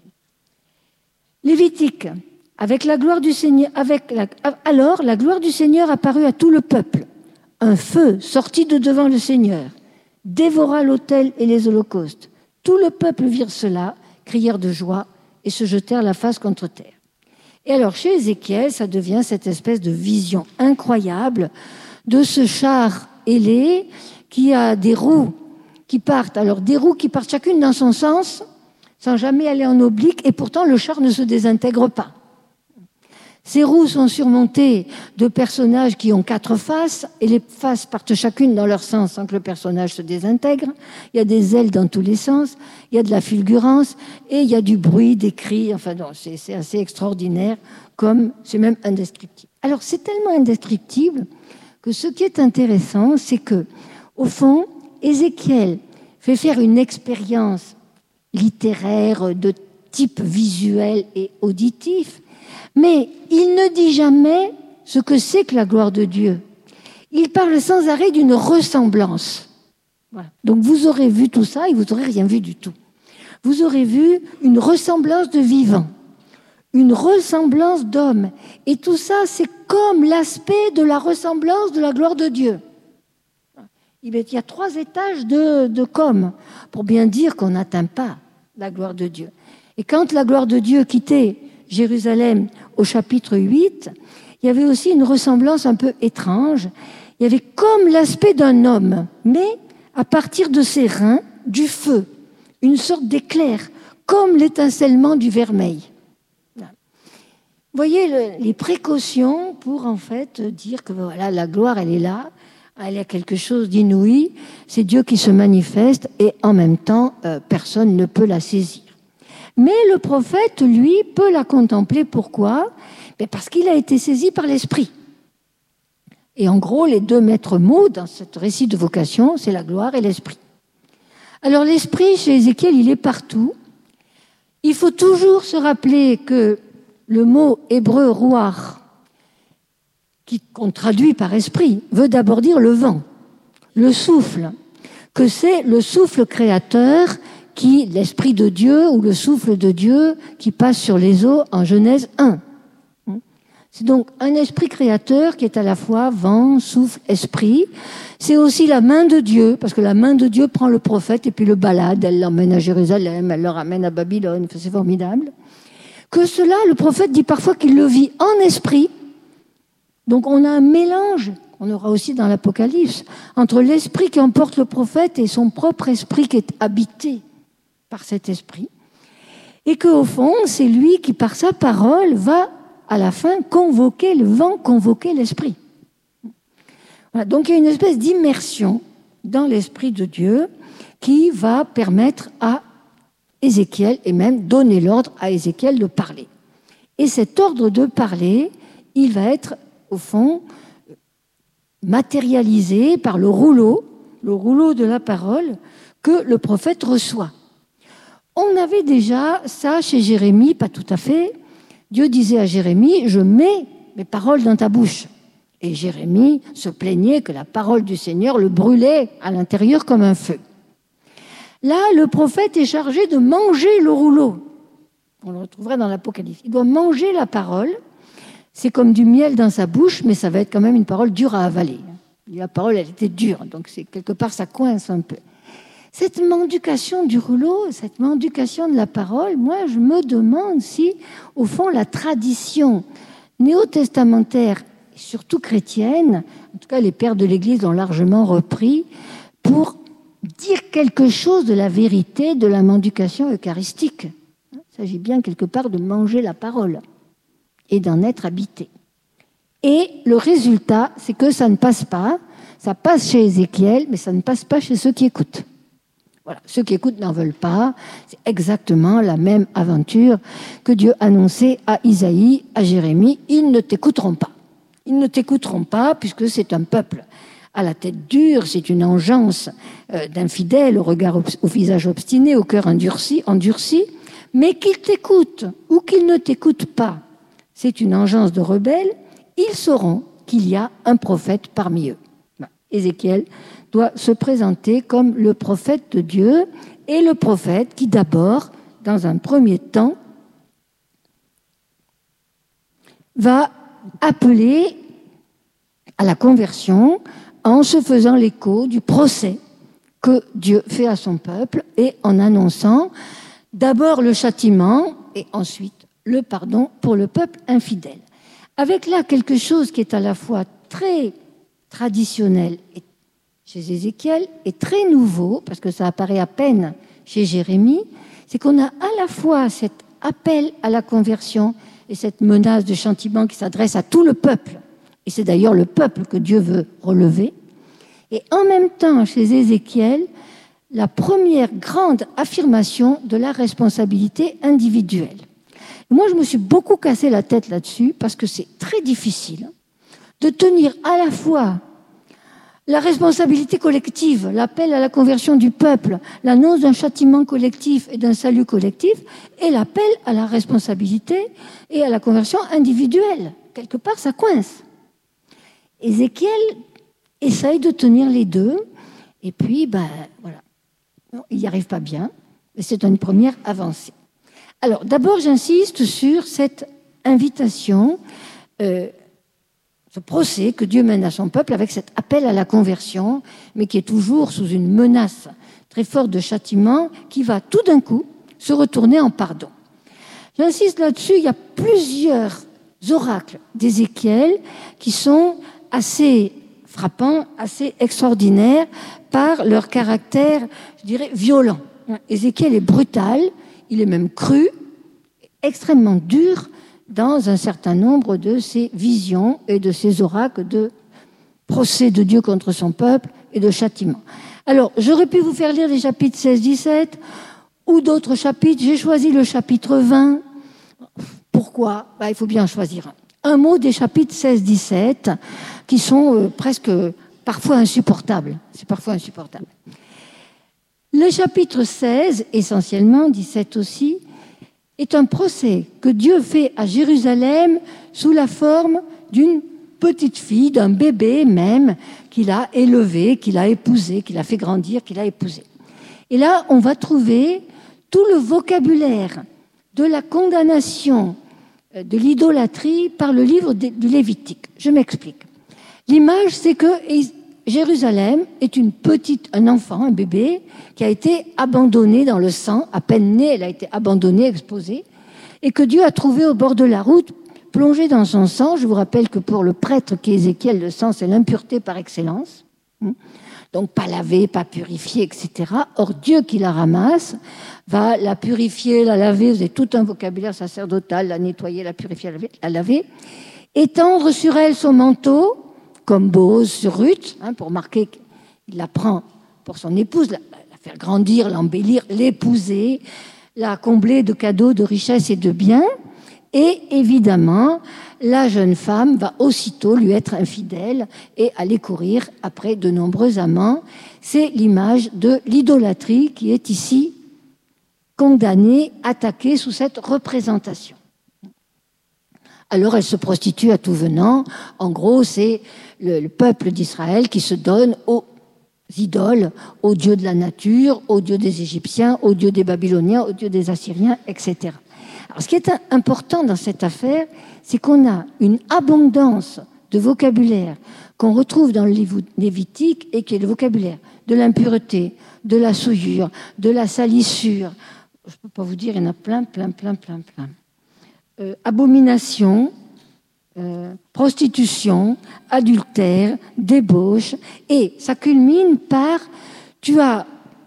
Lévitique, avec la gloire du Seigneur, avec la, alors la gloire du Seigneur apparut à tout le peuple. Un feu sortit de devant le Seigneur, dévora l'autel et les holocaustes. Tout le peuple virent cela, crièrent de joie et se jetèrent la face contre terre. Et alors chez Ézéchiel, ça devient cette espèce de vision incroyable de ce char ailé qui a des roues qui partent. Alors des roues qui partent chacune dans son sens, sans jamais aller en oblique, et pourtant le char ne se désintègre pas. Ces roues sont surmontées de personnages qui ont quatre faces, et les faces partent chacune dans leur sens sans que le personnage se désintègre. Il y a des ailes dans tous les sens, il y a de la fulgurance, et il y a du bruit, des cris. Enfin, non, c'est, c'est assez extraordinaire, comme c'est même indescriptible. Alors, c'est tellement indescriptible que ce qui est intéressant, c'est que, au fond, Ézéchiel fait faire une expérience littéraire de type visuel et auditif, mais il ne dit jamais ce que c'est que la gloire de Dieu. Il parle sans arrêt d'une ressemblance. Voilà. Donc vous aurez vu tout ça et vous n'aurez rien vu du tout. Vous aurez vu une ressemblance de vivant, une ressemblance d'homme. Et tout ça, c'est comme l'aspect de la ressemblance de la gloire de Dieu. Il y a trois étages de, de comme, pour bien dire qu'on n'atteint pas la gloire de Dieu. Et quand la gloire de Dieu quittait Jérusalem au chapitre huit, il y avait aussi une ressemblance un peu étrange. Il y avait comme l'aspect d'un homme, mais à partir de ses reins, du feu, une sorte d'éclair, comme l'étincellement du vermeil. Vous voyez le, les précautions pour en fait dire que voilà, la gloire, elle est là, elle a quelque chose d'inouï, c'est Dieu qui se manifeste et en même temps, euh, personne ne peut la saisir. Mais le prophète, lui, peut la contempler. Pourquoi ? Ben parce qu'il a été saisi par l'Esprit. Et en gros, les deux maîtres mots dans ce récit de vocation, c'est la gloire et l'Esprit. Alors l'Esprit, chez Ézéchiel, il est partout. Il faut toujours se rappeler que le mot hébreu « ruach », qu'on traduit par esprit, veut d'abord dire le vent, le souffle, que c'est le souffle créateur qui, l'esprit de Dieu ou le souffle de Dieu qui passe sur les eaux en Genèse un. C'est donc un esprit créateur qui est à la fois vent, souffle, esprit. C'est aussi la main de Dieu, parce que la main de Dieu prend le prophète et puis le balade, elle l'emmène à Jérusalem, elle le ramène à Babylone, c'est formidable. Que cela, le prophète dit parfois qu'il le vit en esprit. Donc on a un mélange, on aura aussi dans l'Apocalypse, entre l'esprit qui emporte le prophète et son propre esprit qui est habité par cet esprit. Et qu'au fond, c'est lui qui, par sa parole, va à la fin convoquer le vent, convoquer l'esprit. Voilà, donc il y a une espèce d'immersion dans l'esprit de Dieu qui va permettre à Ézéchiel, et même donner l'ordre à Ézéchiel de parler. Et cet ordre de parler, il va être au fond, matérialisé par le rouleau, le rouleau de la parole que le prophète reçoit. On avait déjà ça chez Jérémie, pas tout à fait. Dieu disait à Jérémie, je mets mes paroles dans ta bouche. Et Jérémie se plaignait que la parole du Seigneur le brûlait à l'intérieur comme un feu. Là, le prophète est chargé de manger le rouleau. On le retrouvera dans l'Apocalypse. Il doit manger la parole. C'est comme du miel dans sa bouche, mais ça va être quand même une parole dure à avaler. La parole, elle était dure, donc c'est, quelque part, ça coince un peu. Cette mendication du rouleau, cette mendication de la parole, moi, je me demande si, au fond, la tradition néo-testamentaire, et surtout chrétienne, en tout cas les pères de l'Église l'ont largement repris, pour dire quelque chose de la vérité de la mendication eucharistique. Il s'agit bien quelque part de manger la parole et d'en être habité. Et le résultat, c'est que ça ne passe pas. Ça passe chez Ézéchiel, mais ça ne passe pas chez ceux qui écoutent. Voilà, ceux qui écoutent n'en veulent pas. C'est exactement la même aventure que Dieu annonçait à Isaïe, à Jérémie. Ils ne t'écouteront pas. Ils ne t'écouteront pas puisque c'est un peuple à la tête dure, c'est une engeance euh, d'infidèles, au regard, au visage obstiné, au cœur endurci, endurci, mais qu'ils t'écoutent ou qu'ils ne t'écoutent pas, c'est une engeance de rebelles, ils sauront qu'il y a un prophète parmi eux. Ben, Ézéchiel doit se présenter comme le prophète de Dieu et le prophète qui d'abord, dans un premier temps, va appeler à la conversion en se faisant l'écho du procès que Dieu fait à son peuple et en annonçant d'abord le châtiment et ensuite le pardon pour le peuple infidèle. Avec là quelque chose qui est à la fois très traditionnel chez Ézéchiel et très nouveau, parce que ça apparaît à peine chez Jérémie, c'est qu'on a à la fois cet appel à la conversion et cette menace de châtiment qui s'adresse à tout le peuple. Et c'est d'ailleurs le peuple que Dieu veut relever. Et en même temps, chez Ézéchiel, la première grande affirmation de la responsabilité individuelle. Et moi, je me suis beaucoup cassé la tête là-dessus parce que c'est très difficile de tenir à la fois la responsabilité collective, l'appel à la conversion du peuple, l'annonce d'un châtiment collectif et d'un salut collectif, et l'appel à la responsabilité et à la conversion individuelle. Quelque part, ça coince. Ézéchiel essaye de tenir les deux, et puis, ben, voilà. Non, il n'y arrive pas bien, mais c'est une première avancée. Alors, d'abord, j'insiste sur cette invitation, euh, ce procès que Dieu mène à son peuple avec cet appel à la conversion, mais qui est toujours sous une menace très forte de châtiment, qui va tout d'un coup se retourner en pardon. J'insiste là-dessus, il y a plusieurs oracles d'Ézéchiel qui sont assez frappants, assez extraordinaires par leur caractère, je dirais, violent. Ézéchiel est brutal, il est même cru, extrêmement dur dans un certain nombre de ses visions et de ses oracles de procès de Dieu contre son peuple et de châtiment. Alors, j'aurais pu vous faire lire les chapitres seize dix-sept ou d'autres chapitres. J'ai choisi le chapitre vingt. Pourquoi ? Ben, il faut bien choisir un. Un mot des chapitres seize dix-sept qui sont euh, presque parfois insupportables. C'est parfois insupportable. Le chapitre seize, essentiellement, dix-sept aussi, est un procès que Dieu fait à Jérusalem sous la forme d'une petite fille, d'un bébé même, qu'il a élevé, qu'il a épousé, qu'il a fait grandir, qu'il a épousé. Et là, on va trouver tout le vocabulaire de la condamnation de l'idolâtrie par le livre du Lévitique. Je m'explique. L'image, c'est que Jérusalem est une petite, un enfant, un bébé, qui a été abandonné dans le sang, à peine née, elle a été abandonnée, exposée, et que Dieu a trouvé au bord de la route, plongé dans son sang. Je vous rappelle que pour le prêtre qui est Ézéchiel, le sang, c'est l'impureté par excellence. Donc pas lavé, pas purifié, et cetera. Or, Dieu qui la ramasse va la purifier, la laver, vous avez tout un vocabulaire sacerdotal, la nettoyer, la purifier, la laver, la laver, étendre sur elle son manteau, comme Boaz sur Ruth, hein, pour marquer qu'il la prend pour son épouse, la, la faire grandir, l'embellir, l'épouser, la combler de cadeaux, de richesses et de biens. Et évidemment, la jeune femme va aussitôt lui être infidèle et aller courir après de nombreux amants. C'est l'image de l'idolâtrie qui est ici condamnée, attaquée sous cette représentation. Alors elle se prostitue à tout venant. En gros, c'est le, le peuple d'Israël qui se donne aux idoles, aux dieux de la nature, aux dieux des Égyptiens, aux dieux des Babyloniens, aux dieux des Assyriens, et cetera. Alors, ce qui est important dans cette affaire, c'est qu'on a une abondance de vocabulaire qu'on retrouve dans le livre Lévitique et qui est le vocabulaire de l'impureté, de la souillure, de la salissure. Je ne peux pas vous dire, il y en a plein, plein, plein, plein, plein. Euh, abomination, euh, prostitution, adultère, débauche, et ça culmine par tu as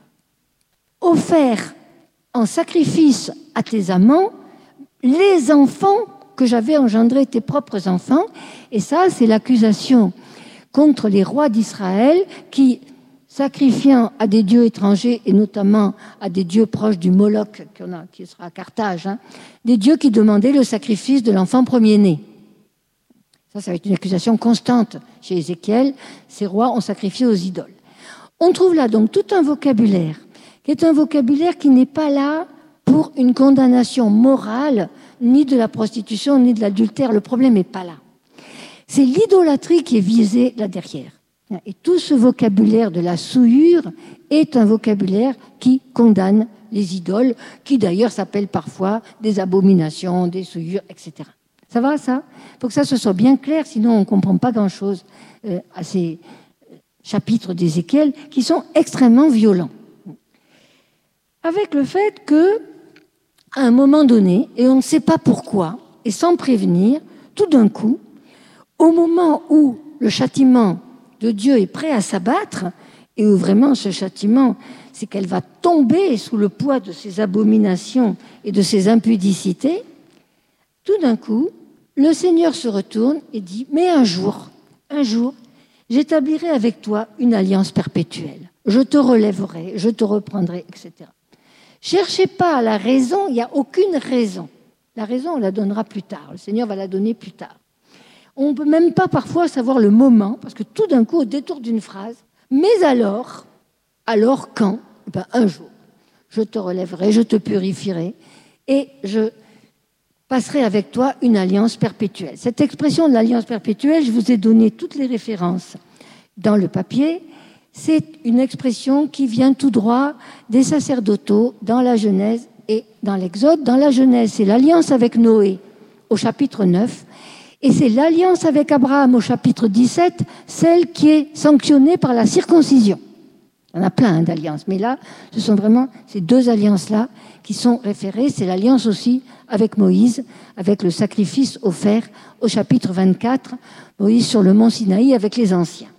offert en sacrifice à tes amants les enfants que j'avais engendrés, tes propres enfants, et ça c'est l'accusation contre les rois d'Israël qui, sacrifiant à des dieux étrangers, et notamment à des dieux proches du Moloch, qu'on a, qui sera à Carthage, hein, des dieux qui demandaient le sacrifice de l'enfant premier-né. Ça, ça va être une accusation constante chez Ézéchiel. Ces rois ont sacrifié aux idoles. On trouve là donc tout un vocabulaire, qui est un vocabulaire qui n'est pas là pour une condamnation morale, ni de la prostitution, ni de l'adultère. Le problème n'est pas là. C'est l'idolâtrie qui est visée là derrière. Et tout ce vocabulaire de la souillure est un vocabulaire qui condamne les idoles, qui d'ailleurs s'appellent parfois des abominations, des souillures, et cetera. Ça va, ça? Il faut que ça se soit bien clair, sinon on ne comprend pas grand-chose euh, à ces chapitres d'Ézéchiel qui sont extrêmement violents. Avec le fait que, à un moment donné, et on ne sait pas pourquoi, et sans prévenir, tout d'un coup, au moment où le châtiment de Dieu est prêt à s'abattre, et où vraiment ce châtiment, c'est qu'elle va tomber sous le poids de ses abominations et de ses impudicités, tout d'un coup, le Seigneur se retourne et dit « Mais un jour, un jour, j'établirai avec toi une alliance perpétuelle. Je te relèverai, je te reprendrai, et cetera » Cherchez pas la raison, il n'y a aucune raison. La raison, on la donnera plus tard. Le Seigneur va la donner plus tard. On ne peut même pas parfois savoir le moment, parce que tout d'un coup, au détour d'une phrase, mais alors, alors quand? Eh bien, un jour, je te relèverai, je te purifierai, et je passerai avec toi une alliance perpétuelle. Cette expression de l'alliance perpétuelle, je vous ai donné toutes les références dans le papier. C'est une expression qui vient tout droit des sacerdotaux dans la Genèse et dans l'Exode. Dans la Genèse, c'est l'alliance avec Noé au chapitre neuf, et c'est l'alliance avec Abraham au chapitre dix-sept, celle qui est sanctionnée par la circoncision. Il y en a plein hein, d'alliances, mais là, ce sont vraiment ces deux alliances-là qui sont référées. C'est l'alliance aussi avec Moïse, avec le sacrifice offert au chapitre vingt-quatre, Moïse sur le mont Sinaï avec les anciens.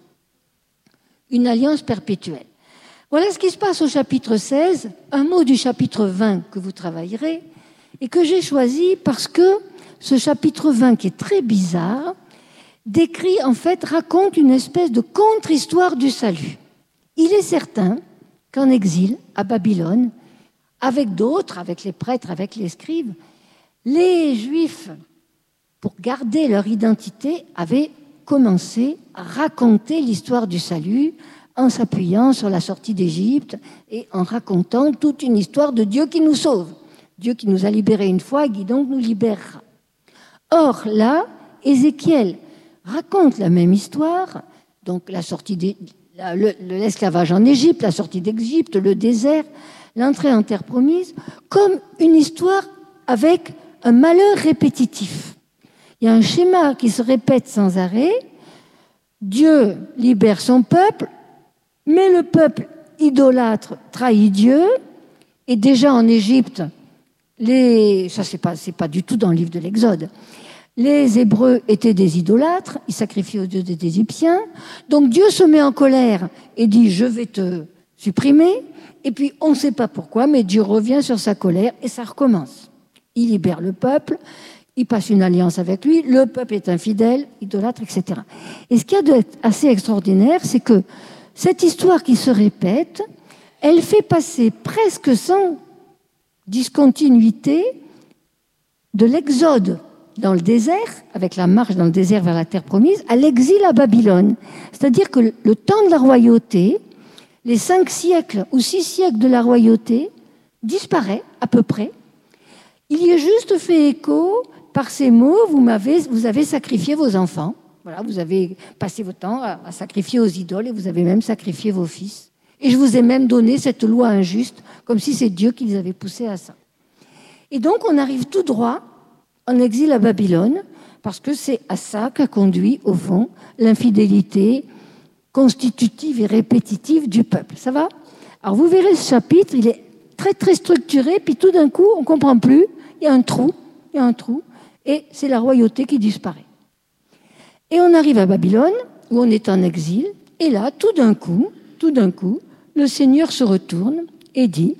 Une alliance perpétuelle. Voilà ce qui se passe au chapitre seize, un mot du chapitre vingt que vous travaillerez, et que j'ai choisi parce que ce chapitre vingt, qui est très bizarre, décrit, en fait, raconte une espèce de contre-histoire du salut. Il est certain qu'en exil, à Babylone, avec d'autres, avec les prêtres, avec les scribes, les Juifs, pour garder leur identité, avaient commencé à raconter l'histoire du salut en s'appuyant sur la sortie d'Égypte et en racontant toute une histoire de Dieu qui nous sauve. Dieu qui nous a libérés une fois, qui donc nous libérera. Or, là, Ézéchiel raconte la même histoire, donc la sortie des, la, le, l'esclavage en Égypte, la sortie d'Égypte, le désert, l'entrée en terre promise, comme une histoire avec un malheur répétitif. Il y a un schéma qui se répète sans arrêt. Dieu libère son peuple, mais le peuple idolâtre trahit Dieu. Et déjà en Égypte, les... ça c'est pas, c'est pas du tout dans le livre de l'Exode, les Hébreux étaient des idolâtres, ils sacrifiaient aux dieux des Égyptiens. Donc Dieu se met en colère et dit « je vais te supprimer ». Et puis on ne sait pas pourquoi, mais Dieu revient sur sa colère et ça recommence. Il libère le peuple, il passe une alliance avec lui, le peuple est infidèle, idolâtre, et cetera. Et ce qu'il y a d'assez extraordinaire, c'est que cette histoire qui se répète, elle fait passer presque sans discontinuité de l'exode dans le désert, avec la marche dans le désert vers la terre promise, à l'exil à Babylone. C'est-à-dire que le temps de la royauté, les cinq siècles ou six siècles de la royauté, disparaît à peu près. Il y est juste fait écho par ces mots, vous, m'avez, vous avez sacrifié vos enfants. Voilà, vous avez passé votre temps à, à sacrifier aux idoles et vous avez même sacrifié vos fils. Et je vous ai même donné cette loi injuste, comme si c'est Dieu qui les avait poussés à ça. Et donc, on arrive tout droit en exil à Babylone, parce que c'est à ça qu'a conduit, au fond, l'infidélité constitutive et répétitive du peuple. Ça va? Alors, vous verrez ce chapitre, il est très, très structuré, puis tout d'un coup, on ne comprend plus, il y a un trou, il y a un trou, et c'est la royauté qui disparaît. Et on arrive à Babylone, où on est en exil, et là, tout d'un coup, tout d'un coup, le Seigneur se retourne et dit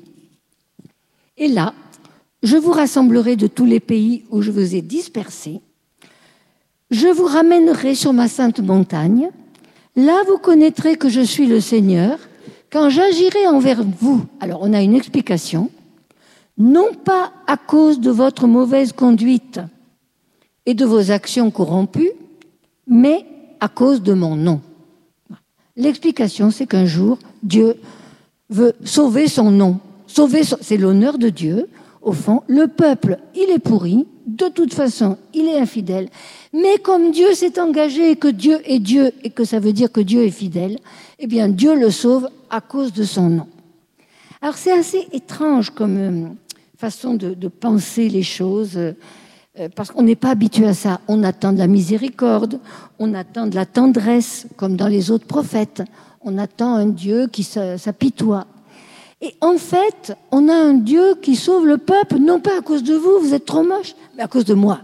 « Et là, je vous rassemblerai de tous les pays où je vous ai dispersés, je vous ramènerai sur ma sainte montagne, là vous connaîtrez que je suis le Seigneur, quand j'agirai envers vous. » Alors on a une explication. Non pas à cause de votre mauvaise conduite et de vos actions corrompues, mais à cause de mon nom. L'explication, c'est qu'un jour, Dieu veut sauver son nom. Sauver son... C'est l'honneur de Dieu. au fond, le peuple, il est pourri, de toute façon, il est infidèle. Mais comme Dieu s'est engagé, que Dieu est Dieu, et que ça veut dire que Dieu est fidèle, eh bien, Dieu le sauve à cause de son nom. Alors, c'est assez étrange comme euh, façon de, de penser les choses, euh, parce qu'on n'est pas habitué à ça. On attend de la miséricorde, on attend de la tendresse, comme dans les autres prophètes. On attend un Dieu qui s'apitoie. Et en fait, on a un Dieu qui sauve le peuple, non pas à cause de vous, vous êtes trop moche, mais à cause de moi.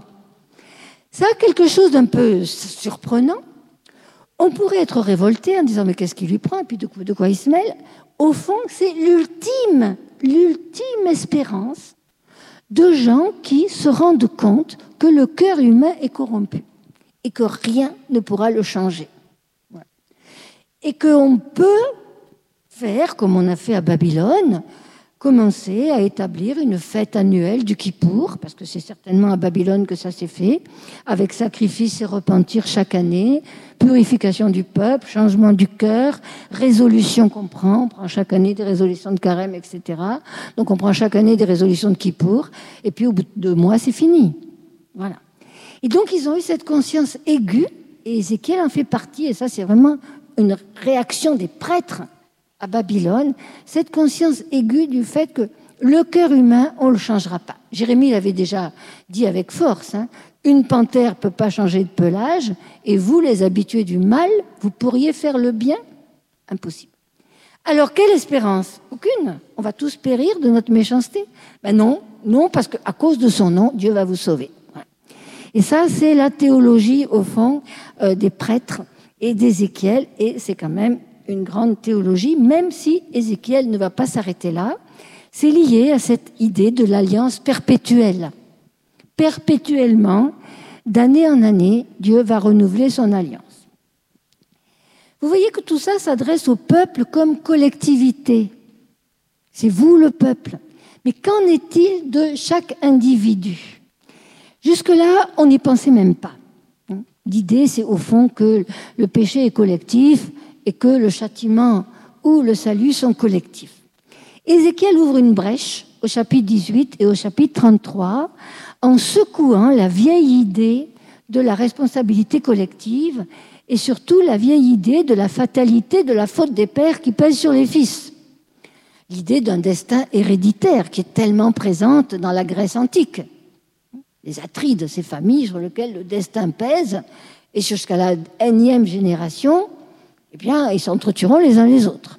Ça a quelque chose d'un peu surprenant. On pourrait être révolté en disant, mais qu'est-ce qui lui prend? Et puis de quoi, de quoi il se mêle? Au fond, c'est l'ultime, l'ultime espérance de gens qui se rendent compte que le cœur humain est corrompu et que rien ne pourra le changer. Voilà. Et qu'on peut faire, comme on a fait à Babylone, commencer à établir une fête annuelle du Kippour, parce que c'est certainement à Babylone que ça s'est fait, avec sacrifice et repentir chaque année, purification du peuple, changement du cœur, résolution qu'on prend, on prend chaque année des résolutions de carême, et cetera. Donc on prend chaque année des résolutions de Kippour, et puis au bout de deux mois, c'est fini. Voilà. Et donc ils ont eu cette conscience aiguë, et Ézéchiel en fait partie, et ça c'est vraiment une réaction des prêtres à Babylone, cette conscience aiguë du fait que le cœur humain, on ne le changera pas. Jérémie l'avait déjà dit avec force, hein, une panthère ne peut pas changer de pelage, et vous, les habitués du mal, vous pourriez faire le bien? Impossible. Alors, quelle espérance? Aucune. On va tous périr de notre méchanceté. Ben non, non, parce qu'à cause de son nom, Dieu va vous sauver. Voilà. Et ça, c'est la théologie, au fond, euh, des prêtres et d'Ézéchiel, et c'est quand même une grande théologie, même si Ézéchiel ne va pas s'arrêter là. C'est lié à cette idée de l'alliance perpétuelle. Perpétuellement, d'année en année, Dieu va renouveler son alliance. Vous voyez que tout ça s'adresse au peuple comme collectivité. C'est vous le peuple. Mais qu'en est-il de chaque individu? Jusque-là, on n'y pensait même pas. L'idée, c'est au fond que le péché est collectif, et que le châtiment ou le salut sont collectifs. Ézéchiel ouvre une brèche au chapitre dix-huit et au chapitre trente-trois en secouant la vieille idée de la responsabilité collective et surtout la vieille idée de la fatalité de la faute des pères qui pèse sur les fils. L'idée d'un destin héréditaire qui est tellement présente dans la Grèce antique. Les Atrides, ces familles sur lesquelles le destin pèse, et jusqu'à la énième génération, eh bien, ils s'entretueront les uns les autres.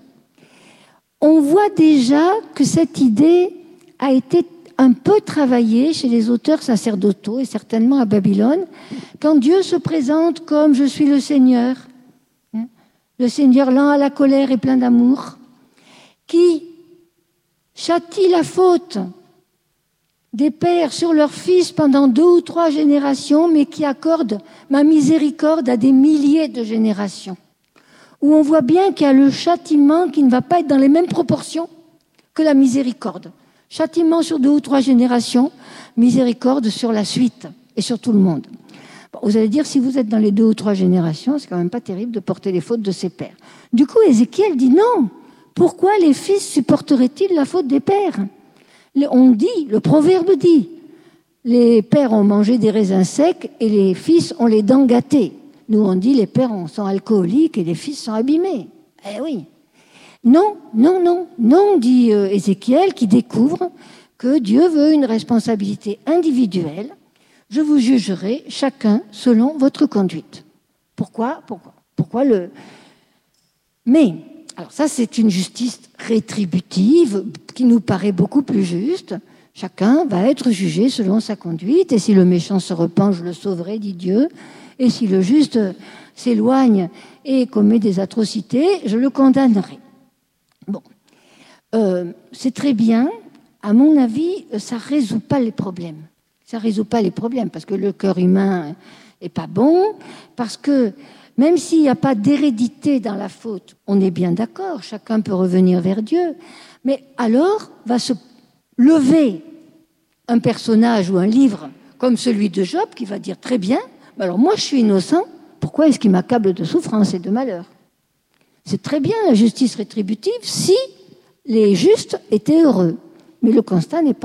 On voit déjà que cette idée a été un peu travaillée chez les auteurs sacerdotaux et certainement à Babylone, quand Dieu se présente comme « Je suis le Seigneur », hein, le Seigneur lent à la colère et plein d'amour, qui châtie la faute des pères sur leurs fils pendant deux ou trois générations, mais qui accorde ma miséricorde à des milliers de générations. Où on voit bien qu'il y a le châtiment qui ne va pas être dans les mêmes proportions que la miséricorde. Châtiment sur deux ou trois générations, miséricorde sur la suite et sur tout le monde. Bon, vous allez dire, si vous êtes dans les deux ou trois générations, c'est quand même pas terrible de porter les fautes de ses pères. Du coup, Ézéchiel dit non. Pourquoi les fils supporteraient-ils la faute des pères? On dit, le proverbe dit, les pères ont mangé des raisins secs et les fils ont les dents gâtées. Nous, on dit les pères sont alcooliques et les fils sont abîmés. Eh oui. Non, non, non, non, dit euh, Ézéchiel, qui découvre que Dieu veut une responsabilité individuelle. Je vous jugerai chacun selon votre conduite. Pourquoi? Pourquoi? Pourquoi le... Mais, alors ça, c'est une justice rétributive qui nous paraît beaucoup plus juste. Chacun va être jugé selon sa conduite, et si le méchant se repent, je le sauverai, dit Dieu. Et si le juste s'éloigne et commet des atrocités, je le condamnerai. Bon, euh, c'est très bien. À mon avis, ça ne résout pas les problèmes. Ça ne résout pas les problèmes parce que le cœur humain n'est pas bon, parce que même s'il n'y a pas d'hérédité dans la faute, on est bien d'accord, chacun peut revenir vers Dieu. Mais alors va se lever un personnage ou un livre comme celui de Job qui va dire très bien, alors moi je suis innocent, pourquoi est-ce qu'il m'accable de souffrance et de malheur? C'est très bien la justice rétributive si les justes étaient heureux. Mais le constat n'est pas là.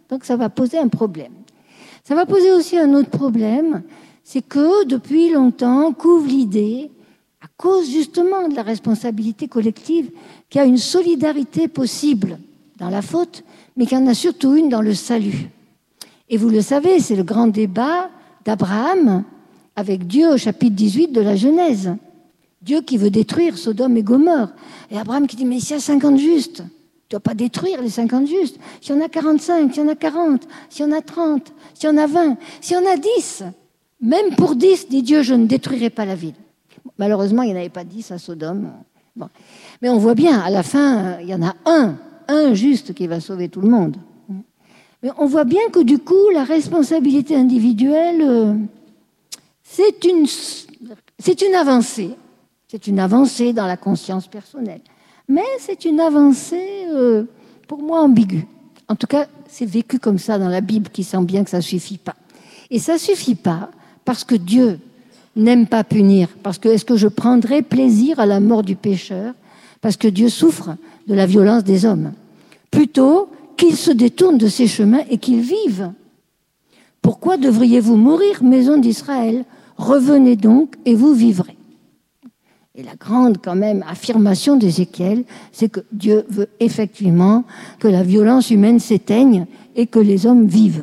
Donc ça va poser un problème. Ça va poser aussi un autre problème, c'est que depuis longtemps couvre l'idée, à cause justement de la responsabilité collective, qu'il y a une solidarité possible dans la faute, mais qu'il y en a surtout une dans le salut. Et vous le savez, c'est le grand débat d'Abraham avec Dieu au chapitre dix-huit de la Genèse. Dieu qui veut détruire Sodome et Gomorrhe. Et Abraham qui dit, mais s'il y a cinquante justes, tu ne dois pas détruire les cinquante justes. S'il y en a quarante-cinq, s'il y en a quarante, s'il y en a trente, s'il y en a vingt, s'il y en a dix, même pour dix, dit Dieu, je ne détruirai pas la ville. Malheureusement, il n'y en avait pas dix à Sodome. Bon. Mais on voit bien, à la fin, il y en a un, un juste qui va sauver tout le monde. Mais on voit bien que du coup, la responsabilité individuelle, euh, c'est une, c'est une avancée. C'est une avancée dans la conscience personnelle. Mais c'est une avancée, euh, pour moi, ambiguë. En tout cas, c'est vécu comme ça dans la Bible, qui sent bien que ça ne suffit pas. Et ça ne suffit pas parce que Dieu n'aime pas punir. Parce que est-ce que je prendrais plaisir à la mort du pécheur? Parce que Dieu souffre de la violence des hommes. Plutôt qu'il se détourne de ses chemins et qu'il vive. Pourquoi devriez-vous mourir, maison d'Israël? Revenez donc et vous vivrez. Et la grande, quand même, affirmation d'Ézéchiel, c'est que Dieu veut effectivement que la violence humaine s'éteigne et que les hommes vivent,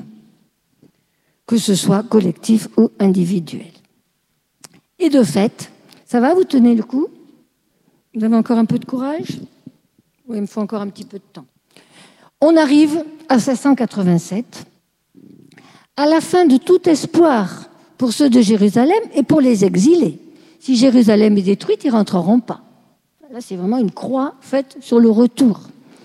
que ce soit collectif ou individuel. Et de fait, ça va, vous tenez le coup? Vous avez encore un peu de courage? Oui, il me faut encore un petit peu de temps. On arrive à cinq cent quatre-vingt-sept, à la fin de tout espoir pour ceux de Jérusalem et pour les exilés. Si Jérusalem est détruite, ils ne rentreront pas. Là, c'est vraiment une croix faite sur le retour.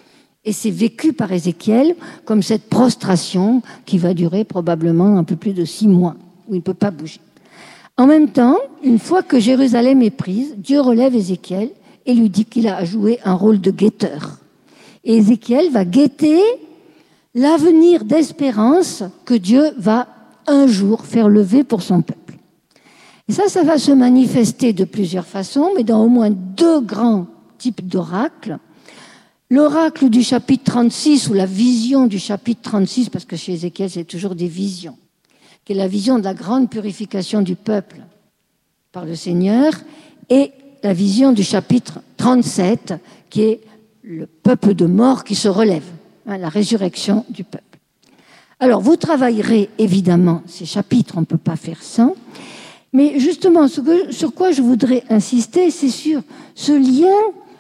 Et c'est vécu par Ézéchiel comme cette prostration qui va durer probablement un peu plus de six mois, où il ne peut pas bouger. En même temps, une fois que Jérusalem est prise, Dieu relève Ézéchiel et lui dit qu'il a joué un rôle de guetteur. Et Ézéchiel va guetter l'avenir d'espérance que Dieu va un jour faire lever pour son peuple. Et ça, ça va se manifester de plusieurs façons, mais dans au moins deux grands types d'oracles. L'oracle du chapitre trente-six, ou la vision du chapitre trente-six, parce que chez Ézéchiel, c'est toujours des visions, qui est la vision de la grande purification du peuple par le Seigneur, et la vision du chapitre trente-sept, qui est le peuple de mort qui se relève, hein, la résurrection du peuple. Alors, vous travaillerez évidemment ces chapitres, on ne peut pas faire sans, mais justement, ce que, sur quoi je voudrais insister, c'est sur ce lien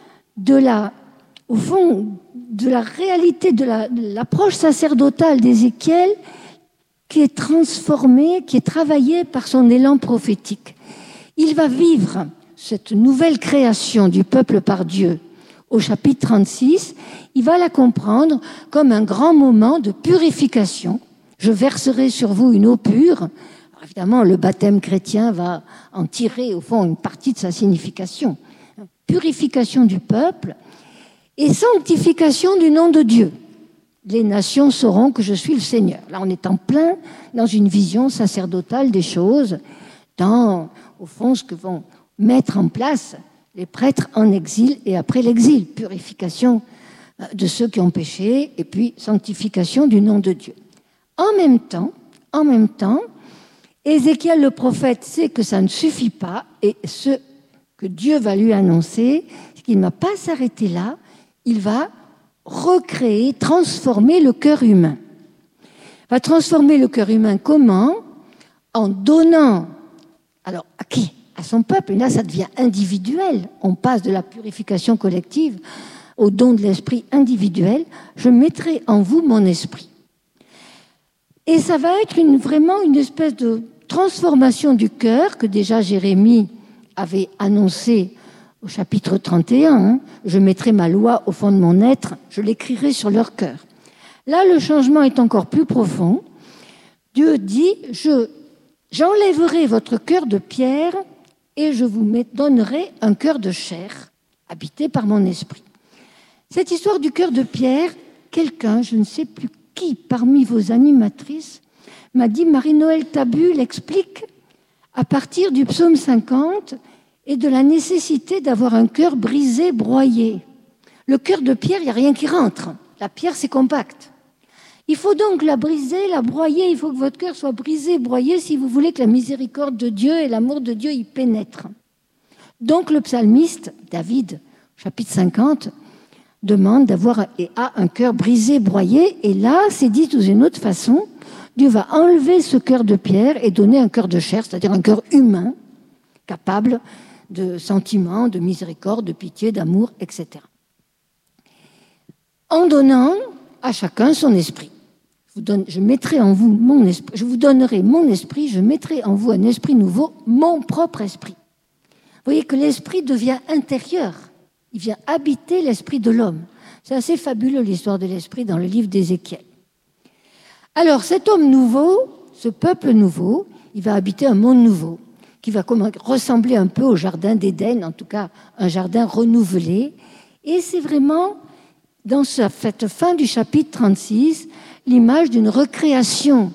de la, au fond, de la réalité, de, la, de l'approche sacerdotale d'Ézéchiel qui est transformée, qui est travaillée par son élan prophétique. Il va vivre cette nouvelle création du peuple par Dieu au chapitre trente-six, il va la comprendre comme un grand moment de purification. Je verserai sur vous une eau pure. Alors évidemment, le baptême chrétien va en tirer, au fond, une partie de sa signification. Purification du peuple et sanctification du nom de Dieu. Les nations sauront que je suis le Seigneur. Là, on est en plein dans une vision sacerdotale des choses, dans, au fond, ce que vont mettre en place les prêtres en exil et après l'exil. Purification de ceux qui ont péché et puis sanctification du nom de Dieu. En même temps, en même temps, Ézéchiel le prophète sait que ça ne suffit pas et ce que Dieu va lui annoncer, c'est qu'il ne va pas s'arrêter là, il va recréer, transformer le cœur humain. Il va transformer le cœur humain comment? En donnant, alors à qui? À son peuple. Et là, ça devient individuel. On passe de la purification collective au don de l'esprit individuel. Je mettrai en vous mon esprit. Et ça va être une, vraiment une espèce de transformation du cœur que déjà Jérémie avait annoncé au chapitre trente et un. Hein. Je mettrai ma loi au fond de mon être, je l'écrirai sur leur cœur. Là, le changement est encore plus profond. Dieu dit, je, j'enlèverai votre cœur de pierre et je vous donnerai un cœur de chair, habité par mon esprit. Cette histoire du cœur de pierre, quelqu'un, je ne sais plus qui, parmi vos animatrices, m'a dit, Marie-Noël Tabu l'explique à partir du psaume cinquante et de la nécessité d'avoir un cœur brisé, broyé. Le cœur de pierre, il n'y a rien qui rentre. La pierre, c'est compact. Il faut donc la briser, la broyer, il faut que votre cœur soit brisé, broyé, si vous voulez que la miséricorde de Dieu et l'amour de Dieu y pénètrent. Donc le psalmiste, David, chapitre cinquante, demande d'avoir et a un cœur brisé, broyé, et là, c'est dit sous une autre façon, Dieu va enlever ce cœur de pierre et donner un cœur de chair, c'est-à-dire un cœur humain, capable de sentiments, de miséricorde, de pitié, d'amour, et cetera. En donnant à chacun son esprit. Je, vous donne, je mettrai en vous mon esprit, je vous donnerai mon esprit, je mettrai en vous un esprit nouveau, mon propre esprit. Vous voyez que l'esprit devient intérieur. Il vient habiter l'esprit de l'homme. C'est assez fabuleux l'histoire de l'esprit dans le livre d'Ézéchiel. Alors cet homme nouveau, ce peuple nouveau, il va habiter un monde nouveau, qui va ressembler un peu au jardin d'Éden, en tout cas un jardin renouvelé. Et c'est vraiment, dans cette fin du chapitre trente-six, l'image d'une recréation,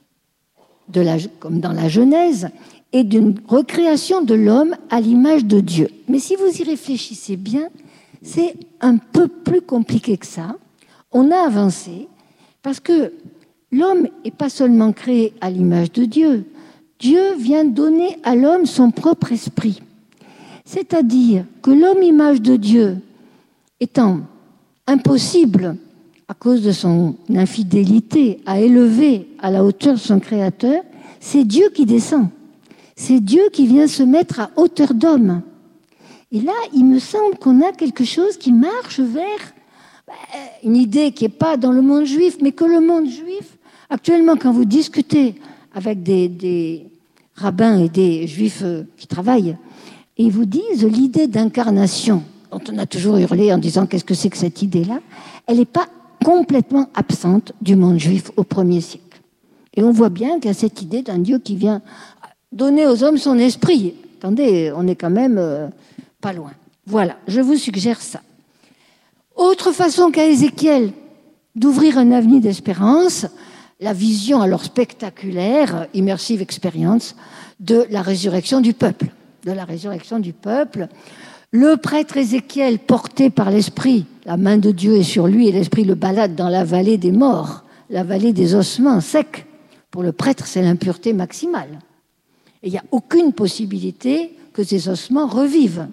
de la, comme dans la Genèse, et d'une recréation de l'homme à l'image de Dieu. Mais si vous y réfléchissez bien, c'est un peu plus compliqué que ça. On a avancé, parce que l'homme n'est pas seulement créé à l'image de Dieu. Dieu vient donner à l'homme son propre esprit. C'est-à-dire que l'homme image de Dieu étant impossible à cause de son infidélité à élever à la hauteur de son Créateur, c'est Dieu qui descend. C'est Dieu qui vient se mettre à hauteur d'homme. Et là, il me semble qu'on a quelque chose qui marche vers une idée qui n'est pas dans le monde juif, mais que le monde juif, actuellement, quand vous discutez avec des, des rabbins et des juifs qui travaillent, et ils vous disent l'idée d'incarnation, dont on a toujours hurlé en disant qu'est-ce que c'est que cette idée-là, elle n'est pas complètement absente du monde juif au premier siècle. Et on voit bien qu'il y a cette idée d'un Dieu qui vient donner aux hommes son esprit. Attendez, on est quand même euh, pas loin. Voilà, je vous suggère ça. Autre façon qu'a Ézéchiel d'ouvrir un avenir d'espérance, la vision alors spectaculaire, immersive experience, de la résurrection du peuple. De la résurrection du peuple. Le prêtre Ézéchiel, porté par l'esprit, la main de Dieu est sur lui et l'esprit le balade dans la vallée des morts, la vallée des ossements secs. Pour le prêtre, c'est l'impureté maximale. Et il n'y a aucune possibilité que ces ossements revivent.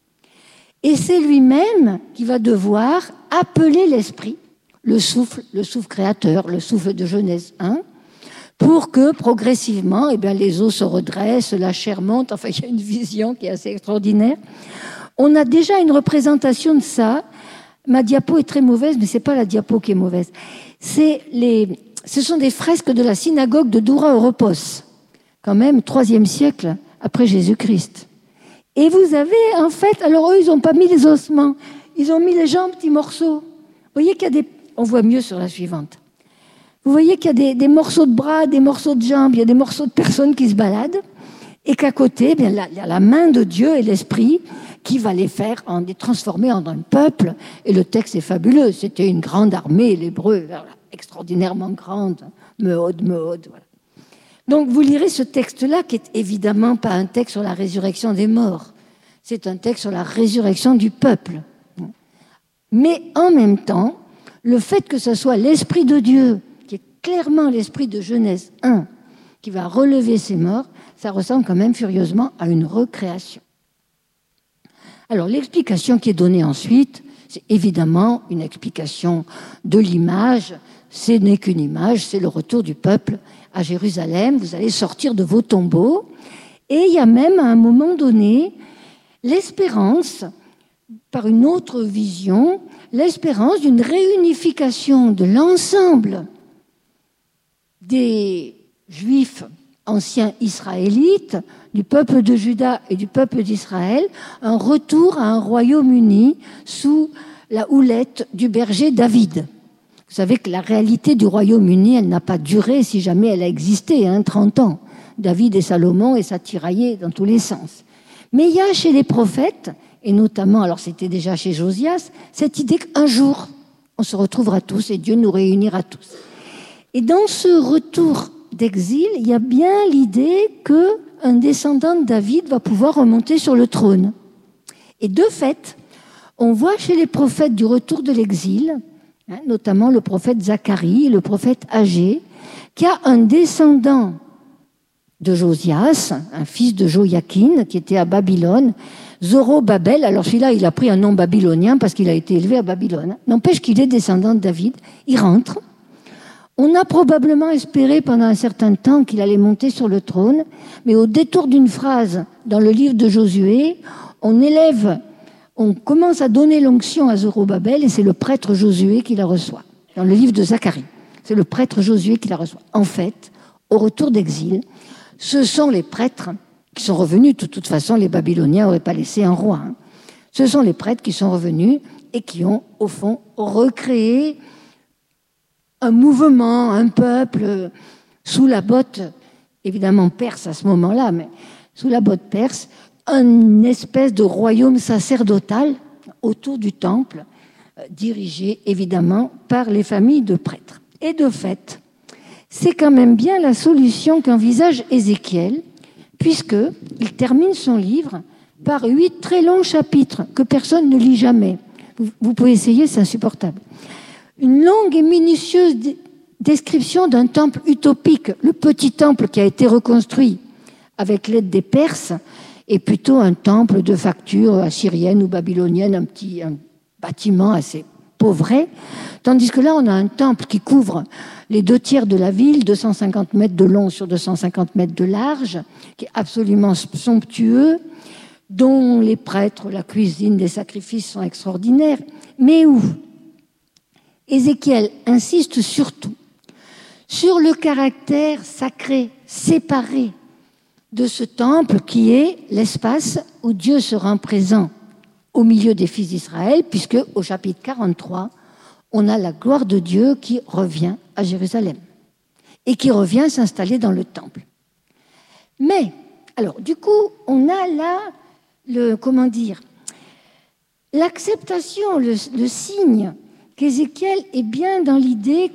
Et c'est lui-même qui va devoir appeler l'esprit, le souffle, le souffle créateur, le souffle de Genèse un, pour que progressivement, eh bien, les os se redressent, la chair monte. Enfin, il y a une vision qui est assez extraordinaire. On a déjà une représentation de ça. Ma diapo est très mauvaise, mais ce n'est pas la diapo qui est mauvaise. C'est les, ce sont des fresques de la synagogue de Doura Europos, quand même, troisième siècle après Jésus-Christ. Et vous avez, en fait, alors eux, ils n'ont pas mis les ossements, ils ont mis les gens en petits morceaux. Vous voyez qu'il y a des... On voit mieux sur la suivante. Vous voyez qu'il y a des, des morceaux de bras, des morceaux de jambes, il y a des morceaux de personnes qui se baladent, et qu'à côté, eh bien, il y a la main de Dieu et l'esprit qui va les faire, en, les transformer en un peuple. Et le texte est fabuleux. C'était une grande armée, l'hébreu, extraordinairement grande, Meod, Meod, voilà. Donc vous lirez ce texte-là, qui est évidemment pas un texte sur la résurrection des morts. C'est un texte sur la résurrection du peuple. Mais en même temps, le fait que ce soit l'Esprit de Dieu, qui est clairement l'Esprit de Genèse un, qui va relever ces morts, ça ressemble quand même furieusement à une recréation. Alors l'explication qui est donnée ensuite, c'est évidemment une explication de l'image. Ce n'est qu'une image, c'est le retour du peuple à Jérusalem. Vous allez sortir de vos tombeaux. Et il y a même à un moment donné l'espérance, par une autre vision, l'espérance d'une réunification de l'ensemble des Juifs anciens israélites, du peuple de Juda et du peuple d'Israël, un retour à un royaume uni sous la houlette du berger David. Vous savez que la réalité du Royaume-Uni, elle n'a pas duré, si jamais elle a existé, hein, trente ans. David et Salomon, et ça tiraillait dans tous les sens. Mais il y a chez les prophètes, et notamment, alors c'était déjà chez Josias, cette idée qu'un jour, on se retrouvera tous et Dieu nous réunira tous. Et dans ce retour d'exil, il y a bien l'idée qu'un descendant de David va pouvoir remonter sur le trône. Et de fait, on voit chez les prophètes du retour de l'exil, hein, notamment le prophète Zacharie, le prophète Agé, qui a un descendant de Josias, un fils de Joachim, qui était à Babylone, Zorobabel. Alors celui-là, il a pris un nom babylonien parce qu'il a été élevé à Babylone. N'empêche qu'il est descendant de David. Il rentre. On a probablement espéré pendant un certain temps qu'il allait monter sur le trône, mais au détour d'une phrase dans le livre de Josué, on élève, on commence à donner l'onction à Zorobabel et c'est le prêtre Josué qui la reçoit. Dans le livre de Zacharie, c'est le prêtre Josué qui la reçoit. En fait, au retour d'exil, ce sont les prêtres qui sont revenus. De toute façon, les Babyloniens n'auraient pas laissé un roi. Hein. Ce sont les prêtres qui sont revenus et qui ont, au fond, recréé un mouvement, un peuple, sous la botte, évidemment perse à ce moment-là, mais sous la botte perse, une espèce de royaume sacerdotal autour du temple, dirigé évidemment par les familles de prêtres. Et de fait, c'est quand même bien la solution qu'envisage Ézéchiel, puisqu'il termine son livre par huit très longs chapitres que personne ne lit jamais. Vous, vous pouvez essayer, c'est insupportable. Une longue et minutieuse description d'un temple utopique, le petit temple qui a été reconstruit avec l'aide des Perses, est plutôt un temple de facture assyrienne ou babylonienne, un petit un bâtiment assez pauvret, tandis que là, on a un temple qui couvre les deux tiers de la ville, deux cent cinquante mètres de long sur deux cent cinquante mètres de large, qui est absolument somptueux, dont les prêtres, la cuisine, les sacrifices sont extraordinaires, mais où Ézéchiel insiste surtout sur le caractère sacré, séparé de ce temple qui est l'espace où Dieu se rend présent au milieu des fils d'Israël, puisque au chapitre quarante-trois, on a la gloire de Dieu qui revient à Jérusalem et qui revient s'installer dans le temple. Mais, alors, du coup, on a là, le, comment dire, l'acceptation, le, le signe qu'Ézéchiel est bien dans l'idée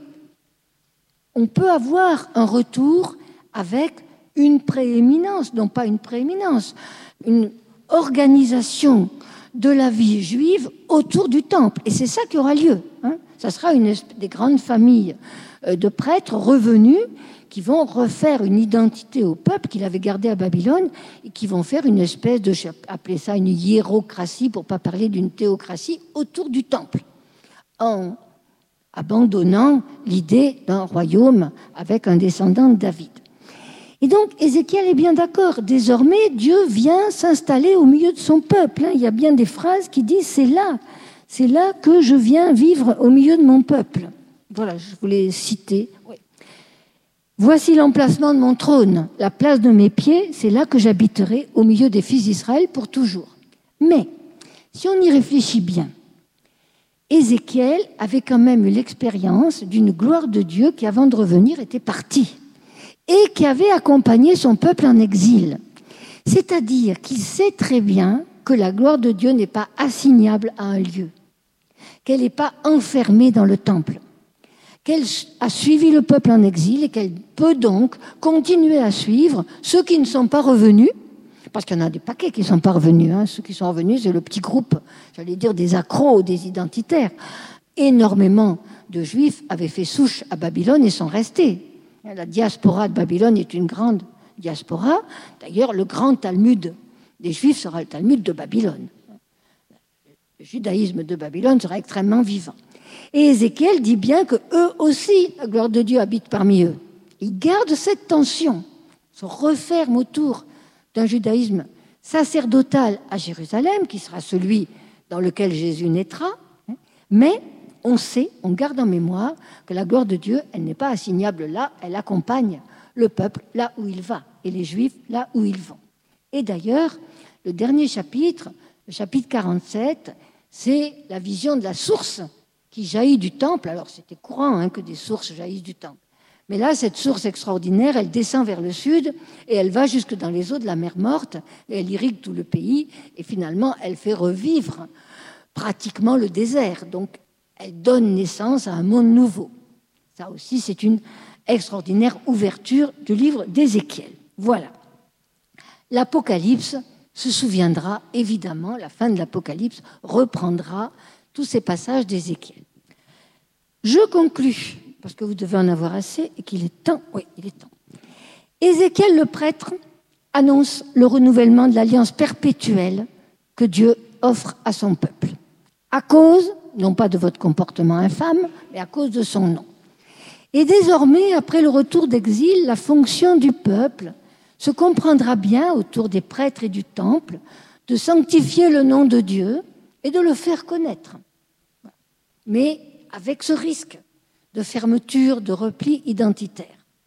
qu'on peut avoir un retour avec une prééminence, non pas une prééminence, une organisation de la vie juive autour du temple. Et c'est ça qui aura lieu. Hein. Ça sera une des grandes familles de prêtres revenus qui vont refaire une identité au peuple qu'il avait gardé à Babylone et qui vont faire une espèce de, appeler ça une hiérocratie pour ne pas parler d'une théocratie, autour du temple, en abandonnant l'idée d'un royaume avec un descendant de David. Et donc, Ézéchiel est bien d'accord. Désormais, Dieu vient s'installer au milieu de son peuple. Il y a bien des phrases qui disent « c'est là, c'est là que je viens vivre au milieu de mon peuple ». Voilà, je voulais citer. Oui. « Voici l'emplacement de mon trône, la place de mes pieds, c'est là que j'habiterai au milieu des fils d'Israël pour toujours. » Mais, si on y réfléchit bien, Ézéchiel avait quand même eu l'expérience d'une gloire de Dieu qui, avant de revenir, était partie et qui avait accompagné son peuple en exil. C'est-à-dire qu'il sait très bien que la gloire de Dieu n'est pas assignable à un lieu, qu'elle n'est pas enfermée dans le temple, qu'elle a suivi le peuple en exil et qu'elle peut donc continuer à suivre ceux qui ne sont pas revenus, parce qu'il y en a des paquets qui ne sont pas revenus. Hein. Ceux qui sont revenus, c'est le petit groupe, j'allais dire des accros, des identitaires. Énormément de Juifs avaient fait souche à Babylone et sont restés. La diaspora de Babylone est une grande diaspora. D'ailleurs, le grand Talmud des Juifs sera le Talmud de Babylone. Le judaïsme de Babylone sera extrêmement vivant. Et Ézéchiel dit bien que eux aussi, la gloire de Dieu habite parmi eux. Ils gardent cette tension, se referment autour d'un judaïsme sacerdotal à Jérusalem, qui sera celui dans lequel Jésus naîtra, mais on sait, on garde en mémoire que la gloire de Dieu, elle n'est pas assignable là, elle accompagne le peuple là où il va, et les Juifs là où ils vont. Et d'ailleurs, le dernier chapitre, le chapitre quarante-sept, c'est la vision de la source qui jaillit du temple. Alors c'était courant hein, que des sources jaillissent du temple. Mais là, cette source extraordinaire, elle descend vers le sud et elle va jusque dans les eaux de la mer Morte et elle irrigue tout le pays et finalement, elle fait revivre pratiquement le désert. Donc, elle donne naissance à un monde nouveau. Ça aussi, c'est une extraordinaire ouverture du livre d'Ézéchiel. Voilà. L'Apocalypse se souviendra, évidemment, la fin de l'Apocalypse reprendra tous ces passages d'Ézéchiel. Je conclus, parce que vous devez en avoir assez et qu'il est temps. Oui, il est temps. Ézéchiel le prêtre annonce le renouvellement de l'alliance perpétuelle que Dieu offre à son peuple, à cause, non pas de votre comportement infâme, mais à cause de son nom. Et désormais, après le retour d'exil, la fonction du peuple se comprendra bien autour des prêtres et du temple de sanctifier le nom de Dieu et de le faire connaître. Mais avec ce risque de fermeture, de repli identitaire.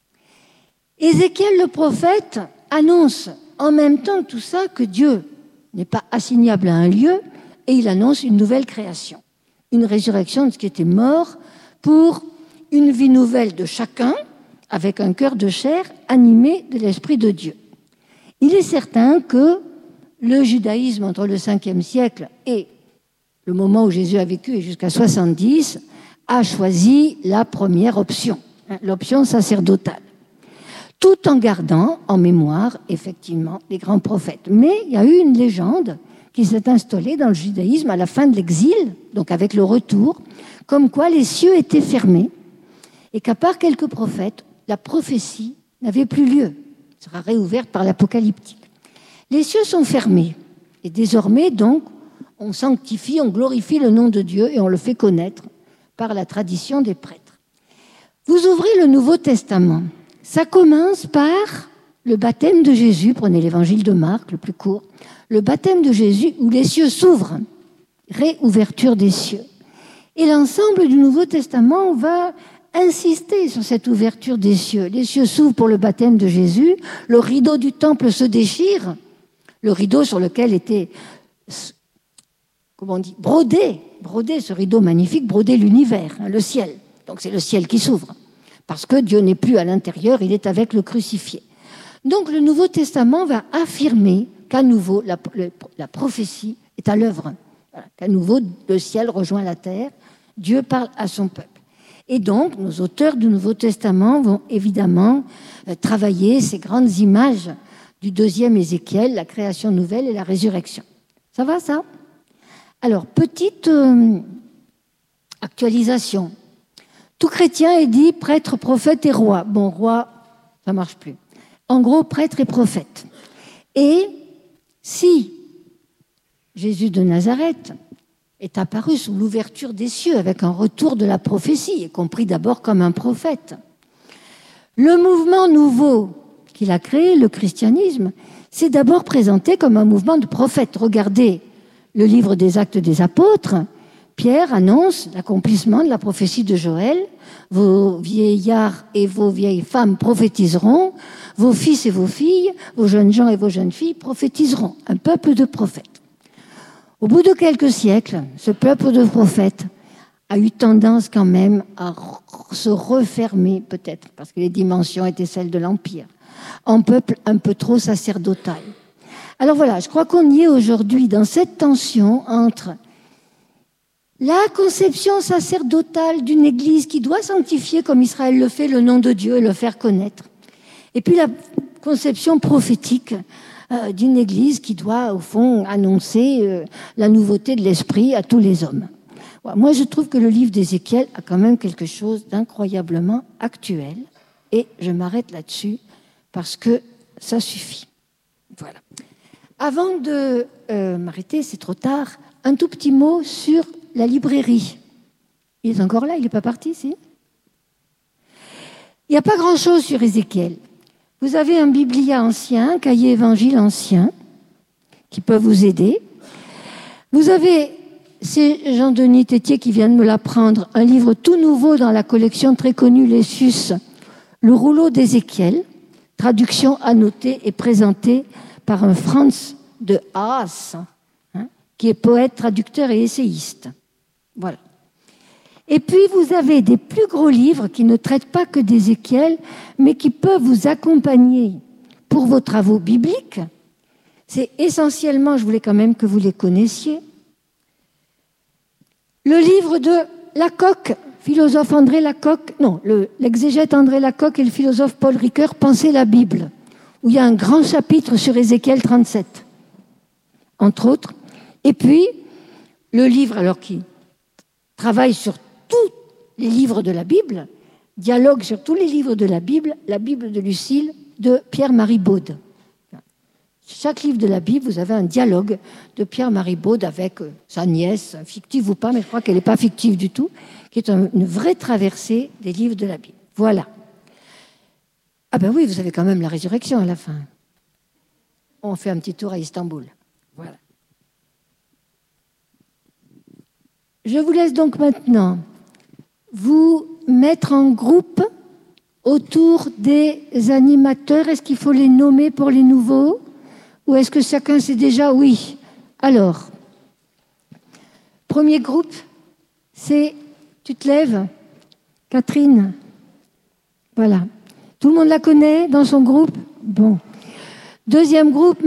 Ézéchiel le prophète annonce en même temps tout ça que Dieu n'est pas assignable à un lieu et il annonce une nouvelle création, une résurrection de ce qui était mort pour une vie nouvelle de chacun avec un cœur de chair animé de l'Esprit de Dieu. Il est certain que le judaïsme entre le cinquième siècle et le moment où Jésus a vécu et jusqu'à soixante-dix a choisi la première option, l'option sacerdotale, tout en gardant en mémoire, effectivement, les grands prophètes. Mais il y a eu une légende qui s'est installée dans le judaïsme à la fin de l'exil, donc avec le retour, comme quoi les cieux étaient fermés et qu'à part quelques prophètes, la prophétie n'avait plus lieu. Elle sera réouverte par l'apocalyptique. Les cieux sont fermés et désormais, donc, on sanctifie, on glorifie le nom de Dieu et on le fait connaître par la tradition des prêtres. Vous ouvrez le Nouveau Testament. Ça commence par le baptême de Jésus, prenez l'évangile de Marc, le plus court, le baptême de Jésus où les cieux s'ouvrent, réouverture des cieux. Et l'ensemble du Nouveau Testament va insister sur cette ouverture des cieux. Les cieux s'ouvrent pour le baptême de Jésus, le rideau du temple se déchire, le rideau sur lequel était, comment on dit, brodé, brodé, ce rideau magnifique, brodé l'univers, hein, le ciel. Donc c'est le ciel qui s'ouvre. Parce que Dieu n'est plus à l'intérieur, il est avec le crucifié. Donc le Nouveau Testament va affirmer qu'à nouveau la, le, la prophétie est à l'œuvre, voilà, qu'à nouveau le ciel rejoint la terre, Dieu parle à son peuple. Et donc nos auteurs du Nouveau Testament vont évidemment euh, travailler ces grandes images du deuxième Ézéchiel, la création nouvelle et la résurrection. Ça va ça ? Alors, petite euh, actualisation. Tout chrétien est dit prêtre, prophète et roi. Bon, roi, ça ne marche plus. En gros, prêtre et prophète. Et si Jésus de Nazareth est apparu sous l'ouverture des cieux avec un retour de la prophétie, et compris d'abord comme un prophète, le mouvement nouveau qu'il a créé, le christianisme, s'est d'abord présenté comme un mouvement de prophètes. Regardez le livre des Actes des Apôtres. Pierre annonce l'accomplissement de la prophétie de Joël. Vos vieillards et vos vieilles femmes prophétiseront, vos fils et vos filles, vos jeunes gens et vos jeunes filles prophétiseront. Un peuple de prophètes. Au bout de quelques siècles, ce peuple de prophètes a eu tendance quand même à se refermer, peut-être, parce que les dimensions étaient celles de l'Empire, en peuple un peu trop sacerdotal. Alors voilà, je crois qu'on y est aujourd'hui dans cette tension entre la conception sacerdotale d'une Église qui doit sanctifier, comme Israël le fait, le nom de Dieu et le faire connaître. Et puis la conception prophétique euh, d'une Église qui doit, au fond, annoncer euh, la nouveauté de l'esprit à tous les hommes. Ouais, moi, je trouve que le livre d'Ézéchiel a quand même quelque chose d'incroyablement actuel. Et je m'arrête là-dessus parce que ça suffit. Voilà. Avant de euh, m'arrêter, c'est trop tard, un tout petit mot sur la librairie. Il est encore là, il n'est pas parti, si ? Il n'y a pas grand-chose sur Ézéchiel. Vous avez un biblia ancien, un cahier évangile ancien, qui peut vous aider. Vous avez, c'est Jean-Denis Tétier qui vient de me l'apprendre, un livre tout nouveau dans la collection très connue Lessus, Le rouleau d'Ézéchiel, traduction annotée et présentée par un Franz de Haas, hein, qui est poète, traducteur et essayiste. Voilà. Et puis, vous avez des plus gros livres qui ne traitent pas que d'Ézéchiel, mais qui peuvent vous accompagner pour vos travaux bibliques. C'est essentiellement, je voulais quand même que vous les connaissiez, le livre de Lacocque, philosophe André Lacocque, non, le, l'exégète André Lacocque et le philosophe Paul Ricoeur, Penser la Bible, où il y a un grand chapitre sur Ézéchiel trente-sept, entre autres. Et puis, le livre, alors qui travaille sur tout les livres de la Bible, dialogue sur tous les livres de la Bible, la Bible de Lucile de Pierre-Marie Baude. Chaque livre de la Bible, vous avez un dialogue de Pierre-Marie Baude avec sa nièce, fictive ou pas, mais je crois qu'elle n'est pas fictive du tout, qui est une vraie traversée des livres de la Bible. Voilà. Ah ben oui, vous avez quand même la résurrection à la fin. On fait un petit tour à Istanbul. Voilà. Je vous laisse donc maintenant vous mettre en groupe autour des animateurs. Est-ce qu'il faut les nommer pour les nouveaux? Ou est-ce que chacun sait déjà? Oui. Alors, premier groupe, c'est... Tu te lèves, Catherine? Voilà. Tout le monde la connaît dans son groupe? Bon. Deuxième groupe,